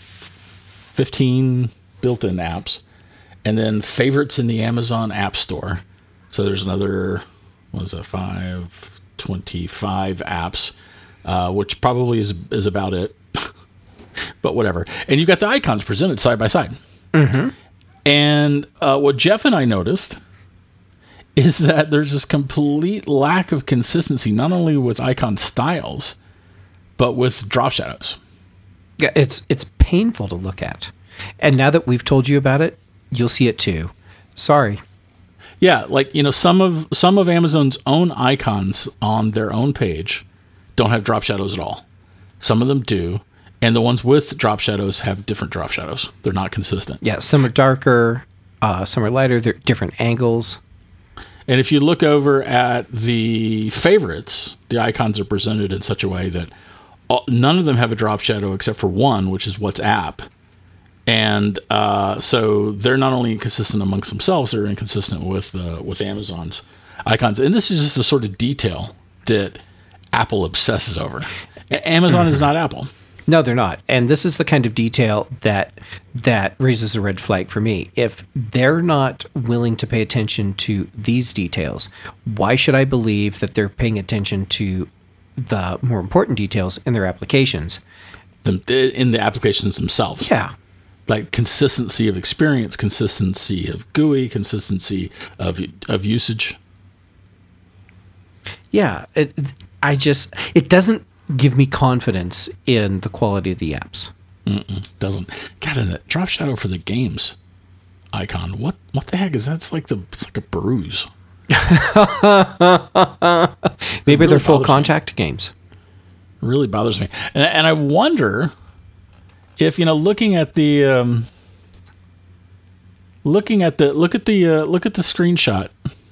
B: fifteen built-in apps, and then favorites in the Amazon App Store. So there's another, what is it, five, twenty-five apps, uh, which probably is is about it. But whatever. And you've got the icons presented side by side.
A: Mm-hmm.
B: And uh, what Jeff and I noticed is that there's this complete lack of consistency, not only with icon styles, but with drop shadows.
A: Yeah, it's it's painful to look at. And now that we've told you about it, you'll see it too. Sorry.
B: Yeah, like, you know, some of some of Amazon's own icons on their own page don't have drop shadows at all. Some of them do, and the ones with drop shadows have different drop shadows. They're not consistent.
A: Yeah, some are darker, uh, some are lighter. They're different angles.
B: And if you look over at the favorites, the icons are presented in such a way that all, none of them have a drop shadow except for one, which is WhatsApp. And uh, so they're not only inconsistent amongst themselves, they're inconsistent with uh, with Amazon's icons. And this is just the sort of detail that Apple obsesses over. Amazon is not Apple.
A: No, they're not. And this is the kind of detail that that raises a red flag for me. If they're not willing to pay attention to these details, why should I believe that they're paying attention to the more important details in their applications?
B: The, in the applications themselves.
A: Yeah.
B: Like consistency of experience, consistency of G U I, consistency of of usage.
A: Yeah, it, I just it doesn't give me confidence in the quality of the apps.
B: Mm-mm, doesn't. God, and that drop shadow for the games icon. What what the heck is that? It's like the it's like a bruise.
A: Maybe
B: really
A: they're full contact
B: me.
A: games.
B: It really bothers me, and and I wonder. If, you know, looking at the, um, looking at the, look at the, uh, look at the screenshot.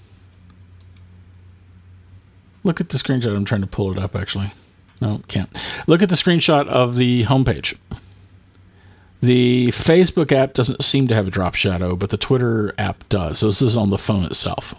B: Look at the screenshot. I'm trying to pull it up, actually. No, can't. Look at the screenshot of the homepage. The Facebook app doesn't seem to have a drop shadow, but the Twitter app does. So this is on the phone itself.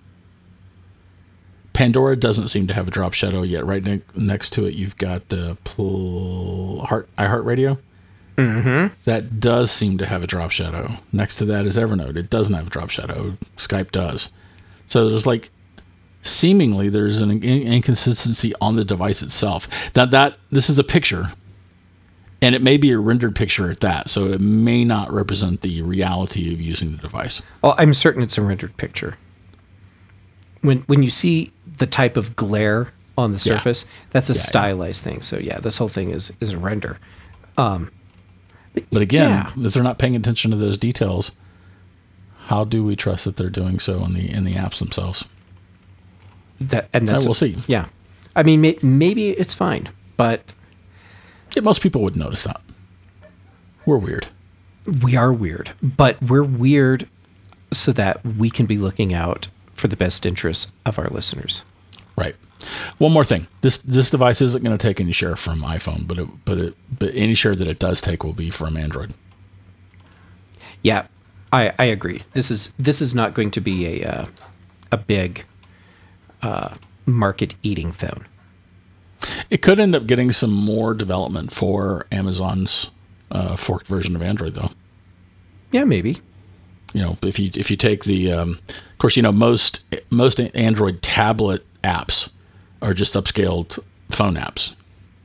B: Pandora doesn't seem to have a drop shadow yet. Right ne- next to it, you've got uh, pl- Heart iHeartRadio.
A: Mm-hmm.
B: That does seem to have a drop shadow. Next to that is Evernote. It doesn't have a drop shadow. Skype does. So there's like, seemingly there's an in- inconsistency on the device itself. Now that this is a picture, and it may be a rendered picture at that, so it may not represent the reality of using the device.
A: Well, I'm certain it's a rendered picture. When when you see the type of glare on the surface, yeah. that's a yeah, stylized yeah. thing. So yeah, this whole thing is is a render. Um,
B: But, but again, yeah. if they're not paying attention to those details, how do we trust that they're doing so in the in the apps themselves?
A: That and that's
B: we'll
A: a,
B: see.
A: Yeah, I mean, may, maybe it's fine, but
B: yeah, most people would notice that. We're weird.
A: We are weird, but we're weird so that we can be looking out for the best interests of our listeners.
B: Right. One more thing. This this device isn't going to take any share from iPhone, but it, but it, but any share that it does take will be from Android.
A: Yeah, I, I agree. This is this is not going to be a uh, a big uh, market eating phone.
B: It could end up getting some more development for Amazon's uh, forked version of Android, though.
A: Yeah, maybe.
B: You know, if you if you take the, um, of course, you know most most Android tablet apps are just upscaled phone apps.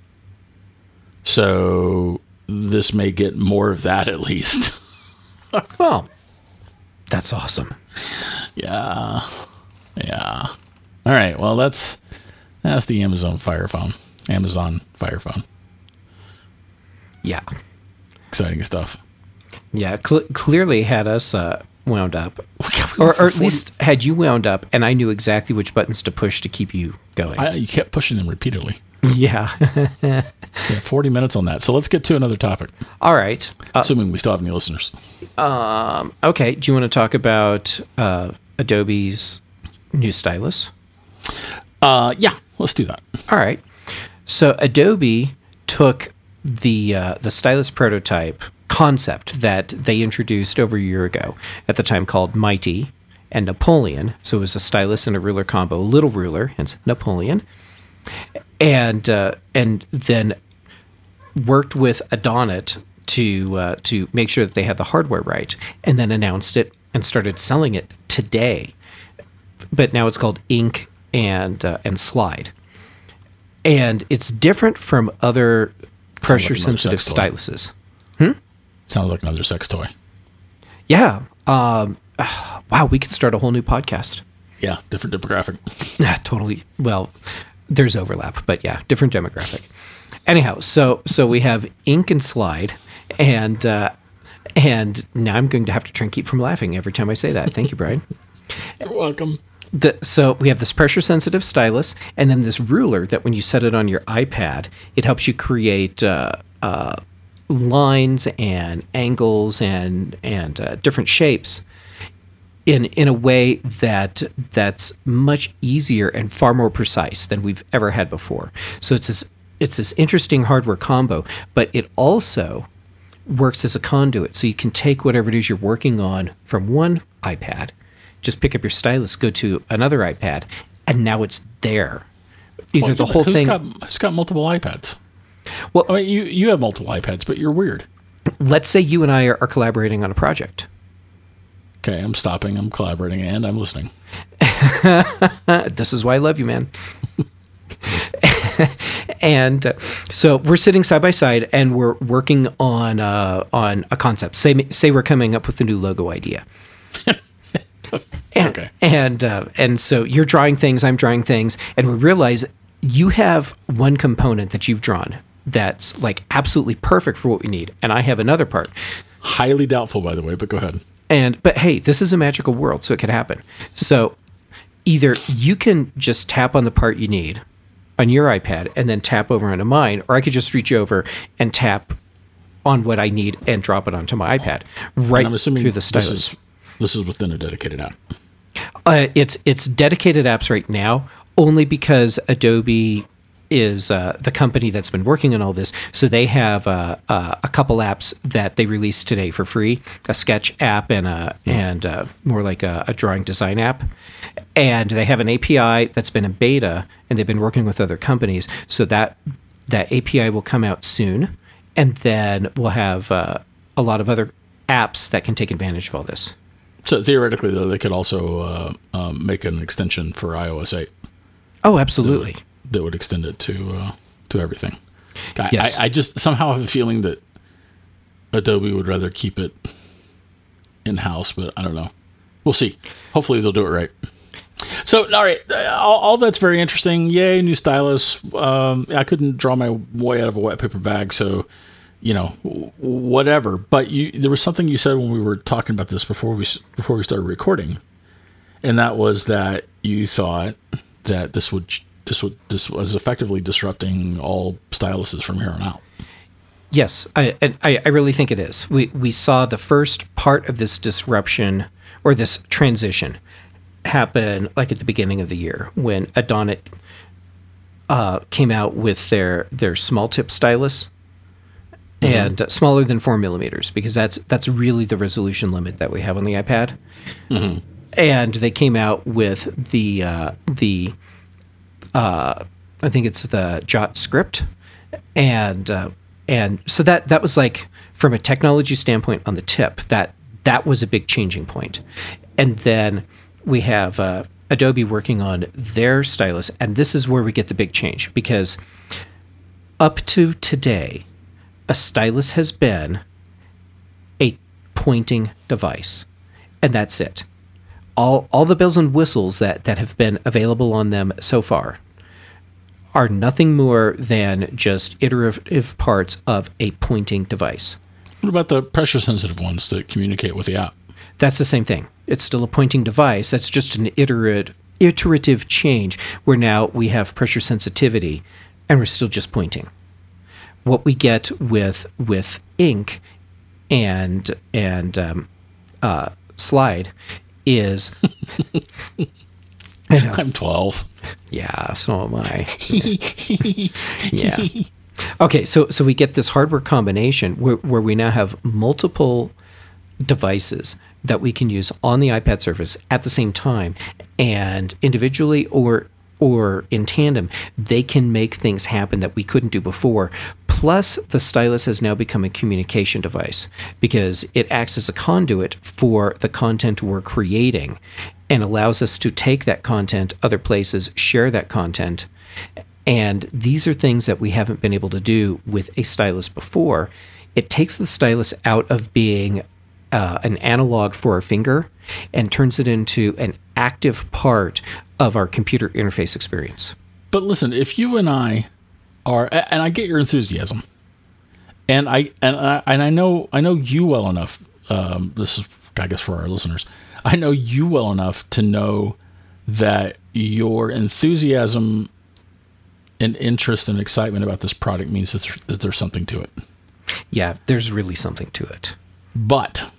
B: So this may get more of that at least.
A: Well, that's awesome.
B: Yeah, yeah. All right. Well, that's that's the Amazon Fire Phone. Amazon Fire Phone.
A: Yeah.
B: Exciting stuff.
A: Yeah, cl- clearly had us uh, wound up, or, or at least had you wound up, and I knew exactly which buttons to push to keep you going.
B: I, you kept pushing them repeatedly.
A: Yeah.
B: Yeah, forty minutes on that. So let's get to another topic.
A: All right. Uh,
B: Assuming we still have any listeners.
A: Um. Okay. Do you want to talk about uh, Adobe's new stylus?
B: Uh, yeah, let's do that.
A: All right. So Adobe took the uh, the stylus prototype concept that they introduced over a year ago, at the time called Mighty and Napoleon. So it was a stylus and a ruler combo, little ruler, hence Napoleon, and uh, and then worked with Adonit to uh, to make sure that they had the hardware right, and then announced it and started selling it today. But now it's called Ink and uh, and Slide, and it's different from other pressure sensitive styluses. Hmm?
B: Sounds like another sex toy.
A: Yeah. Um, uh, wow, we could start a whole new podcast.
B: Yeah, different demographic.
A: Yeah, totally. Well, there's overlap, but yeah, different demographic. Anyhow, so so we have Ink and Slide, and uh, and now I'm going to have to try and keep from laughing every time I say that. Thank you, Brian.
B: You're welcome.
A: The, so we have this pressure-sensitive stylus, and then this ruler that when you set it on your iPad, it helps you create uh, uh, lines and angles and and uh, different shapes in in a way that that's much easier and far more precise than we've ever had before. So it's this it's this interesting hardware combo, but it also works as a conduit. So you can take whatever it is you're working on from one iPad, just pick up your stylus, go to another iPad, and now it's there. Either
B: well,
A: the whole
B: who's
A: thing.
B: Got, who's got multiple iPads?
A: Well,
B: I mean, you you have multiple iPads, but you're weird.
A: Let's say you and I are, are collaborating on a project.
B: Okay, I'm stopping. I'm collaborating, and I'm listening.
A: This is why I love you, man. And uh, so we're sitting side by side, and we're working on uh, on a concept. Say say we're coming up with a new logo idea. And,
B: okay.
A: And uh, and so you're drawing things, I'm drawing things, and we realize you have one component that you've drawn that's like absolutely perfect for what we need, and I have another part.
B: Highly doubtful, by the way, but go ahead.
A: And but hey, this is a magical world, so it could happen. So either you can just tap on the part you need on your iPad and then tap over onto mine, or I could just reach over and tap on what I need and drop it onto my iPad right
B: I'm assuming
A: through the stylus.
B: This is, this is within a dedicated app.
A: Uh, it's it's dedicated apps right now, only because Adobe is uh, the company that's been working on all this. So they have uh, uh, a couple apps that they released today for free: a sketch app and a mm. and uh, more like a, a drawing design app. And they have an A P I that's been in beta, and they've been working with other companies. So that that A P I will come out soon, and then we'll have uh, a lot of other apps that can take advantage of all this.
B: So theoretically, though, they could also uh, um, make an extension for i O S eight.
A: Oh, absolutely.
B: That would, that would extend it to uh, to everything. I,
A: yes.
B: I, I just somehow have a feeling that Adobe would rather keep it in-house, but I don't know. We'll see. Hopefully they'll do it right. So, all right, all, all that's very interesting. Yay, new stylus. Um, I couldn't draw my way out of a wet paper bag, so, you know, whatever. But you, there was something you said when we were talking about this before we before we started recording, and that was that you thought that this would this was, this was effectively disrupting all styluses from here on out.
A: Yes, I, I I really think it is. We we saw the first part of this disruption or this transition happen like at the beginning of the year when Adonit uh, came out with their their small tip stylus, mm-hmm. and uh, smaller than four millimeters because that's that's really the resolution limit that we have on the iPad. Mm-hmm. And they came out with the uh, the uh, I think it's the Jot script, and uh, and so that that was like from a technology standpoint on the tip that that was a big changing point. And then we have uh, Adobe working on their stylus, and this is where we get the big change because up to today, a stylus has been a pointing device, and that's it. All all the bells and whistles that, that have been available on them so far are nothing more than just iterative parts of a pointing device.
B: What about the pressure-sensitive ones that communicate with the app?
A: That's the same thing. It's still a pointing device. That's just an iterative, iterative change where now we have pressure sensitivity and we're still just pointing. What we get with with ink and and um, uh, slide is
B: I'm twelve.
A: Yeah, so am I. Yeah. Okay, so so we get this hardware combination where, where we now have multiple devices that we can use on the iPad Surface at the same time, and individually or or in tandem, they can make things happen that we couldn't do before. Plus, the stylus has now become a communication device because it acts as a conduit for the content we're creating and allows us to take that content other places, share that content. And these are things that we haven't been able to do with a stylus before. It takes the stylus out of being uh, an analog for our finger and turns it into an active part of our computer interface experience.
B: But listen, if you and I are, and I get your enthusiasm, and I and I and I know I know you well enough. Um, this is, I guess, for our listeners. I know you well enough to know that your enthusiasm and interest and excitement about this product means that, there, that there's something to it.
A: Yeah, there's really something to it.
B: But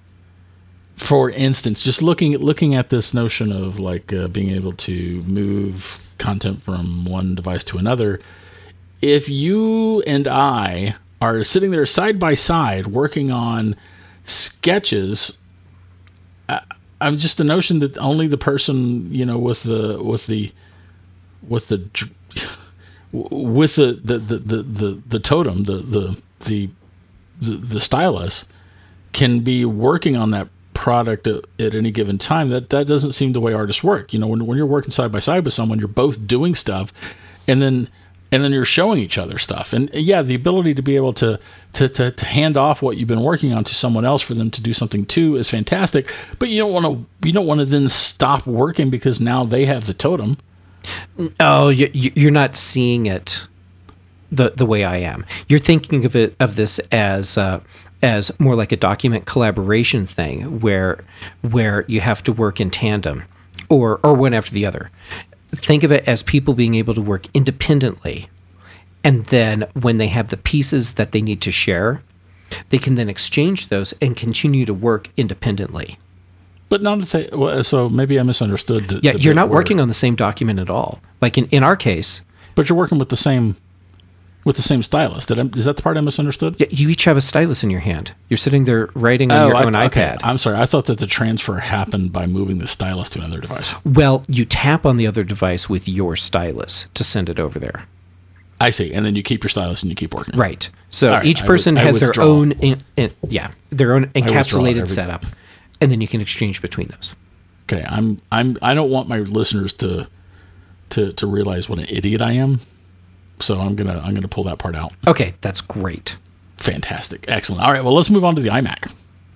B: for instance, just looking at looking at this notion of like uh, being able to move content from one device to another, if you and I are sitting there side by side working on sketches, I, I'm just the notion that only the person, you know, with the with the with the with the the the the, the, the totem, the the the the, the stylus, can be working on that product at, at any given time. That that doesn't seem the way artists work. You know, when when you're working side by side with someone, you're both doing stuff, and then and then you're showing each other stuff. And yeah, the ability to be able to to to, to hand off what you've been working on to someone else for them to do something too is fantastic. But you don't want to you don't want to then stop working because now they have the totem.
A: Oh, you, you're not seeing it the the way I am. You're thinking of it of this as uh, as more like a document collaboration thing, where where you have to work in tandem, or or one after the other. Think of it as people being able to work independently, and then when they have the pieces that they need to share, they can then exchange those and continue to work independently.
B: But not to say, well, so maybe I misunderstood. The,
A: yeah,
B: the
A: you're not
B: where,
A: working on the same document at all. Like in, in our case,
B: but you're working with the same with the same stylus. Did I, is that the part I misunderstood?
A: Yeah, you each have a stylus in your hand. You're sitting there writing on
B: oh,
A: your
B: I,
A: own
B: okay.
A: iPad.
B: I'm sorry. I thought that the transfer happened by moving the stylus to another device.
A: Well, you tap on the other device with your stylus to send it over there.
B: I see, and then you keep your stylus and you keep working.
A: Right. So
B: right,
A: each person
B: I, I
A: has their
B: withdraw.
A: own, in, in, yeah, their own encapsulated
B: every,
A: setup, and then you can exchange between those.
B: Okay, I'm I'm I don't want my listeners to to to realize what an idiot I am, so I'm gonna I'm gonna pull that part out.
A: Okay, that's great.
B: Fantastic, excellent. All right, well, let's move on to the iMac.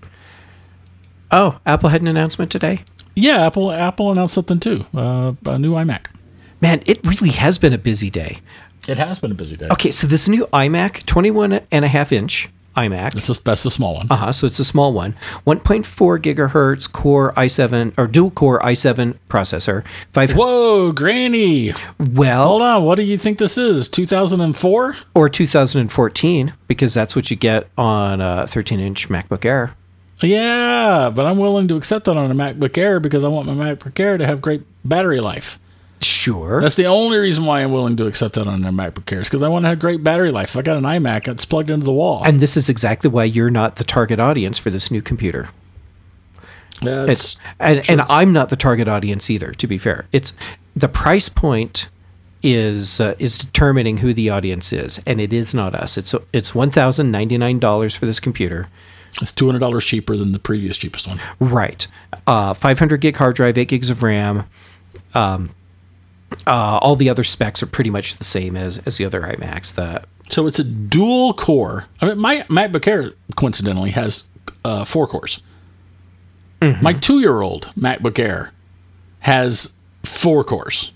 A: Oh, Apple had an announcement today?
B: Yeah, Apple Apple announced something too, uh, a new iMac.
A: Man, it really has been a busy day.
B: It has been a busy day.
A: Okay, so this new iMac, twenty-one and a half inch, iMac.
B: That's a, that's the small one.
A: Uh huh. So it's a small one. one point four gigahertz Core i seven or dual Core i seven processor. Five.
B: Whoa, Granny!
A: Well,
B: Hold on. What do you think this is? two thousand four
A: or two thousand fourteen, because that's what you get on a thirteen inch MacBook Air.
B: Yeah, but I'm willing to accept that on a MacBook Air because I want my MacBook Air to have great battery life.
A: Sure.
B: That's the only reason why I'm willing to accept that on a MacBook Air, is because I want to have great battery life. If I got an iMac, it's plugged into the wall.
A: And this is exactly why you're not the target audience for this new computer.
B: Yeah,
A: It's and, and I'm not the target audience either, to be fair. It's the price point is uh, is determining who the audience is, and it is not us. It's it's one thousand ninety-nine dollars for this computer.
B: It's two hundred dollars cheaper than the previous cheapest one.
A: Right. Uh, five hundred gig hard drive, eight gigs of RAM. Um, uh, all the other specs are pretty much the same as, as the other iMacs. The
B: So it's a dual core. I mean, my MacBook Air, coincidentally, has uh, four cores. Mm-hmm. My two-year-old MacBook Air has four cores.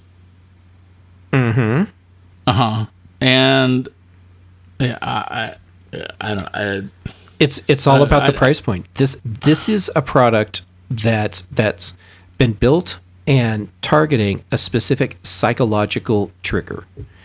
A: Mm-hmm.
B: Uh-huh. And yeah, I, I, I don't I,
A: It's it's all
B: I-
A: about the
B: I-
A: price point. This this is a product that that's been built and targeting a specific psychological trigger.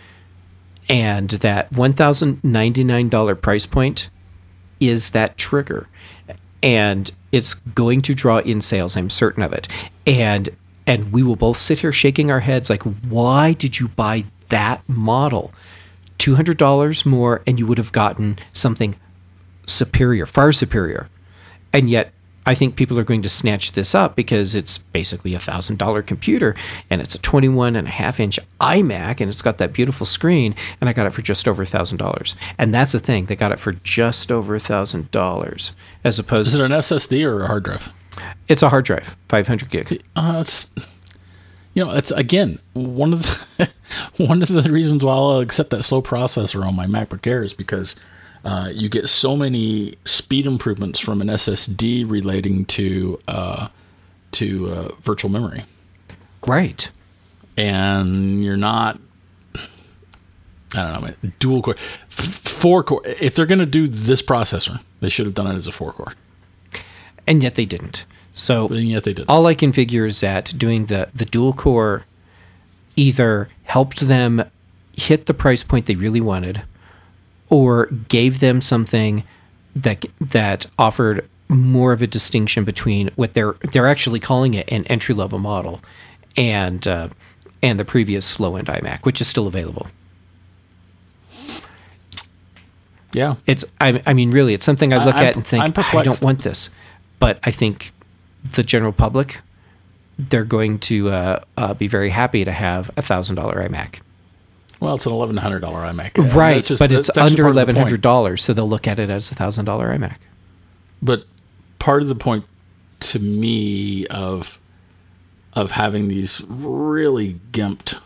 A: And that one thousand ninety-nine dollars price point is that trigger. And it's going to draw in sales, I'm certain of it. And and we will both sit here shaking our heads like, why did you buy that model? two hundred dollars more and you would have gotten something superior, far superior. And yet I think people are going to snatch this up because it's basically a one thousand dollars computer and it's a twenty-one and a half inch iMac and it's got that beautiful screen, and I got it for just over one thousand dollars. And that's the thing, they got it for just over one thousand dollars as opposed
B: is it an S S D or a hard drive?
A: it's a hard drive, five hundred gig.
B: Uh, it's, you know, it's again one of the one of the reasons why I'll accept that slow processor on my MacBook Air is because uh, you get so many speed improvements from an S S D relating to uh, to uh, virtual memory,
A: Right.
B: and you're not. I don't know, man, dual core, F- four core. If they're going to do this processor, they should have done it as a four core,
A: And yet they didn't. So
B: and yet they did.
A: all I can figure is that doing the, the dual core either helped them hit the price point they really wanted, or gave them something that that offered more of a distinction between what they're they're actually calling it an entry level model, and uh, and the previous low end iMac, which is still available.
B: Yeah,
A: It's I, I mean really, it's something I look
B: I-
A: at and think
B: I'm
A: I
B: perplexed.
A: don't want this, but I think the general public, they're going to uh, uh, be very happy to have a thousand dollar iMac.
B: well, it's an eleven hundred dollar iMac, Yeah,
A: Right,
B: that's just-
A: but it's
B: that's actually
A: under
B: part of the
A: eleven hundred
B: point.
A: dollars, so they'll look at it as a thousand dollar iMac.
B: But part of the point to me of of having these really gimped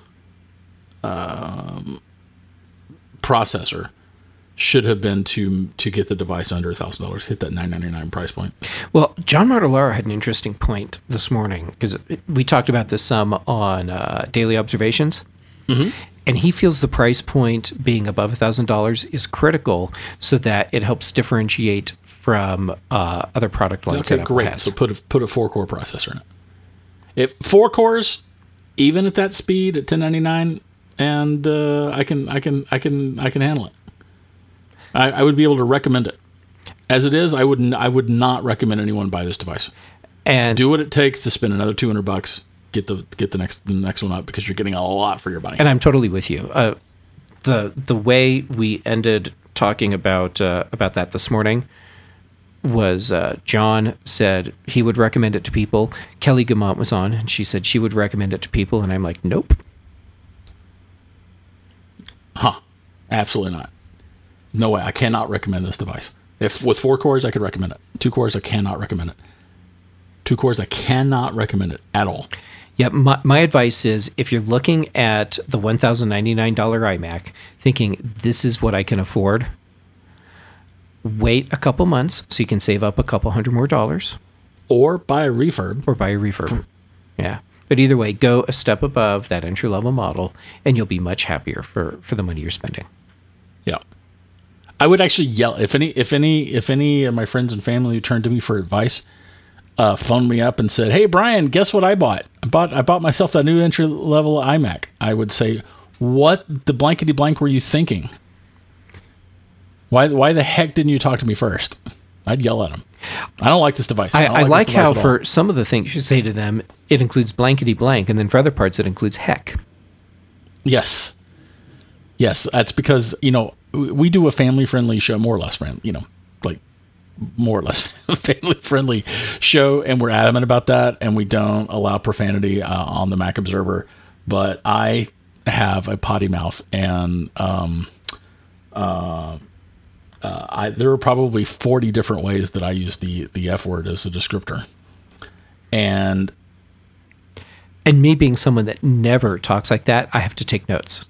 B: um, processor should have been to to get the device under a thousand dollars, hit that nine ninety nine price point.
A: Well, John Martellaro had an interesting point this morning because we talked about this some on uh, Daily Observations,
B: Mm-hmm.
A: and he feels the price point being above a thousand dollars is critical so that it helps differentiate from uh, other product lines
B: Okay,
A: that Apple
B: great.
A: has.
B: So put a put a four core processor in it. If four cores, even at that speed at ten ninety nine, and uh, I can I can I can I can handle it. I, I would be able to recommend it. As it is, I would n- I would not recommend anyone buy this device.
A: and
B: Do what it takes to spend another two hundred bucks. Get the get the next the next one up because you're getting a lot for your money.
A: and I'm totally with you. Uh, the the way we ended talking about uh, about that this morning was uh, John said he would recommend it to people. Kelly Gamont was on, and she said she would recommend it to people, and I'm like, nope.
B: Huh? Absolutely not. No way. I cannot recommend this device. If with four cores, I could recommend it. Two cores, I cannot recommend it. Two cores, I cannot recommend it at all.
A: Yeah, my, my advice is if you're looking at the one thousand ninety-nine dollars iMac, thinking this is what I can afford, wait a couple months so you can save up a couple hundred more dollars,
B: Or buy a refurb.
A: or buy a refurb. Yeah. But either way, go a step above that entry-level model, and you'll be much happier for, for the money you're spending.
B: Yeah. I would actually yell if any if any if any of my friends and family who turned to me for advice uh, phoned me up and said, "Hey Brian, guess what I bought? I bought I bought myself that new entry level iMac." I would say, "What the blankety blank were you thinking? Why why the heck didn't you talk to me first?" I'd yell at them. I don't like this device.
A: I,
B: I,
A: I
B: like,
A: like
B: this device
A: how
B: at
A: for
B: all.
A: some of the things you say to them, it includes blankety blank, and then for other parts, it includes heck.
B: Yes. Yes, that's because, you know, we do a family-friendly show, more or less, friend, you know, like more or less family-friendly show, and we're adamant about that, and we don't allow profanity uh, on the Mac Observer. But I have a potty mouth, and um, uh, uh, I, there are probably forty different ways that I use the the F word as a descriptor, and
A: And me being someone that never talks like that, I have to take notes.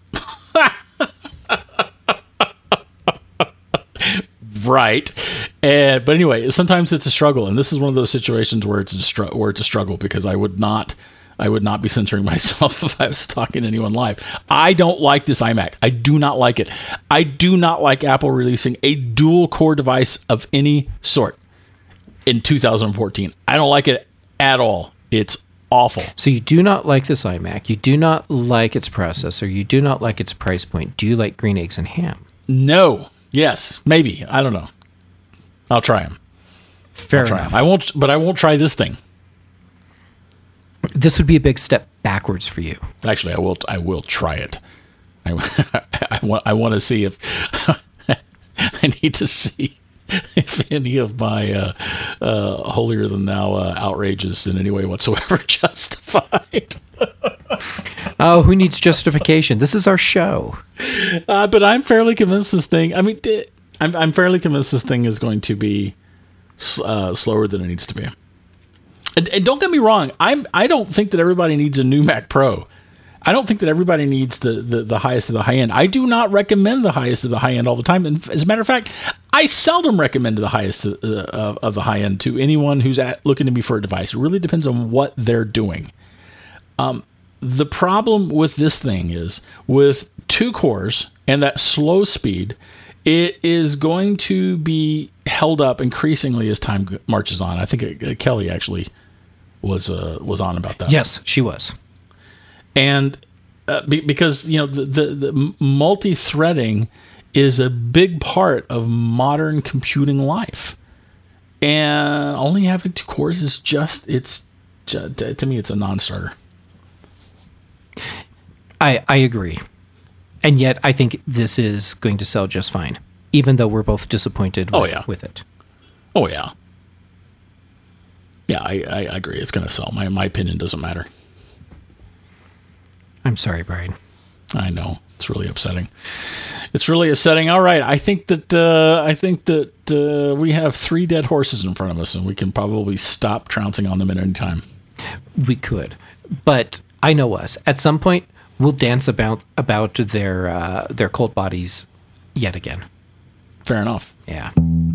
B: Right. And but anyway, sometimes it's a struggle, and this is one of those situations where it's a str- where it's a struggle because I would not I would not be censoring myself if I was talking to anyone live. I don't like this iMac. I do not like it. I do not like Apple releasing a dual core device of any sort in two thousand fourteen. I don't like it at all. It's awful.
A: So you do not like this iMac. You do not like its processor. You do not like its price point. Do you like green eggs and ham?
B: No. Yes. Maybe. I don't know. I'll try them.
A: Fair
B: I'll try
A: enough.
B: 'em. I won't, but I won't try this thing.
A: This would be a big step backwards for you.
B: Actually, I will. I will try it. I, I want. I want to see if I need to see if any of my uh, uh, holier than thou uh, outrages in any way whatsoever justified.
A: Oh, who needs justification? This is our show.
B: Uh, but I'm fairly convinced this thing. I mean, I'm I'm fairly convinced this thing is going to be uh, slower than it needs to be. And, and don't get me wrong. I'm. I don't think that everybody needs a new Mac Pro. I don't think that everybody needs the, the, the highest of the high end. I do not recommend the highest of the high end all the time. And as a matter of fact, I seldom recommend the highest of, uh, of the high end to anyone who's at, looking to me for a device. It really depends on what they're doing. Um, the problem with this thing is with two cores and that slow speed, it is going to be held up increasingly as time marches on. I think uh, Kelly actually was uh, was on about that.
A: Yes, she was.
B: And uh, be, because, you know, the, the, the multi-threading is a big part of modern computing life. And only having two cores is just, it's, just, to me, it's a non-starter.
A: I, I agree. And yet I think this is going to sell just fine, even though we're both disappointed with,
B: Oh, yeah.
A: with it.
B: Oh, yeah. Yeah, I, I agree. It's going to sell. My, my opinion doesn't matter.
A: I'm sorry, Brian.
B: I know. It's really upsetting. It's really upsetting. All right. I think that uh, I think that uh, we have three dead horses in front of us, and we can probably stop trouncing on them at any time.
A: We could. But I know us. At some point, we'll dance about about their uh, their cold bodies yet again.
B: Fair enough.
A: Yeah.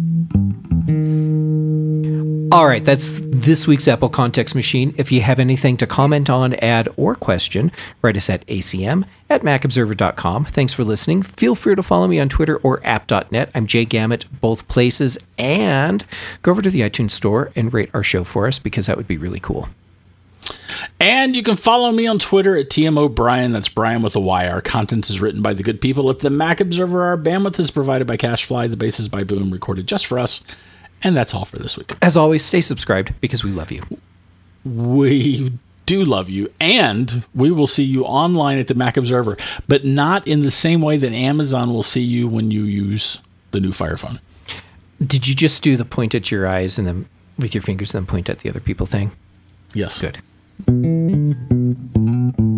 A: All right, that's this week's Apple Context Machine. If you have anything to comment on, add, or question, write us at A C M at mac observer dot com. Thanks for listening. Feel free to follow me on Twitter or app dot net. I'm Jay Gamet, both places. And go over to the iTunes store and rate our show for us, because that would be really cool.
B: And you can follow me on Twitter at T M O Brian. That's Brian with a Y. Our content is written by the good people at the Mac Observer. Our bandwidth is provided by CacheFly. The bass is by Boom, recorded just for us. And that's all for this week.
A: As always, stay subscribed, because we love you.
B: We do love you. And we will see you online at the Mac Observer, but not in the same way that Amazon will see you when you use the new Fire Phone.
A: Did you just do the point at your eyes and then with your fingers and then point at the other people thing?
B: Yes.
A: Good.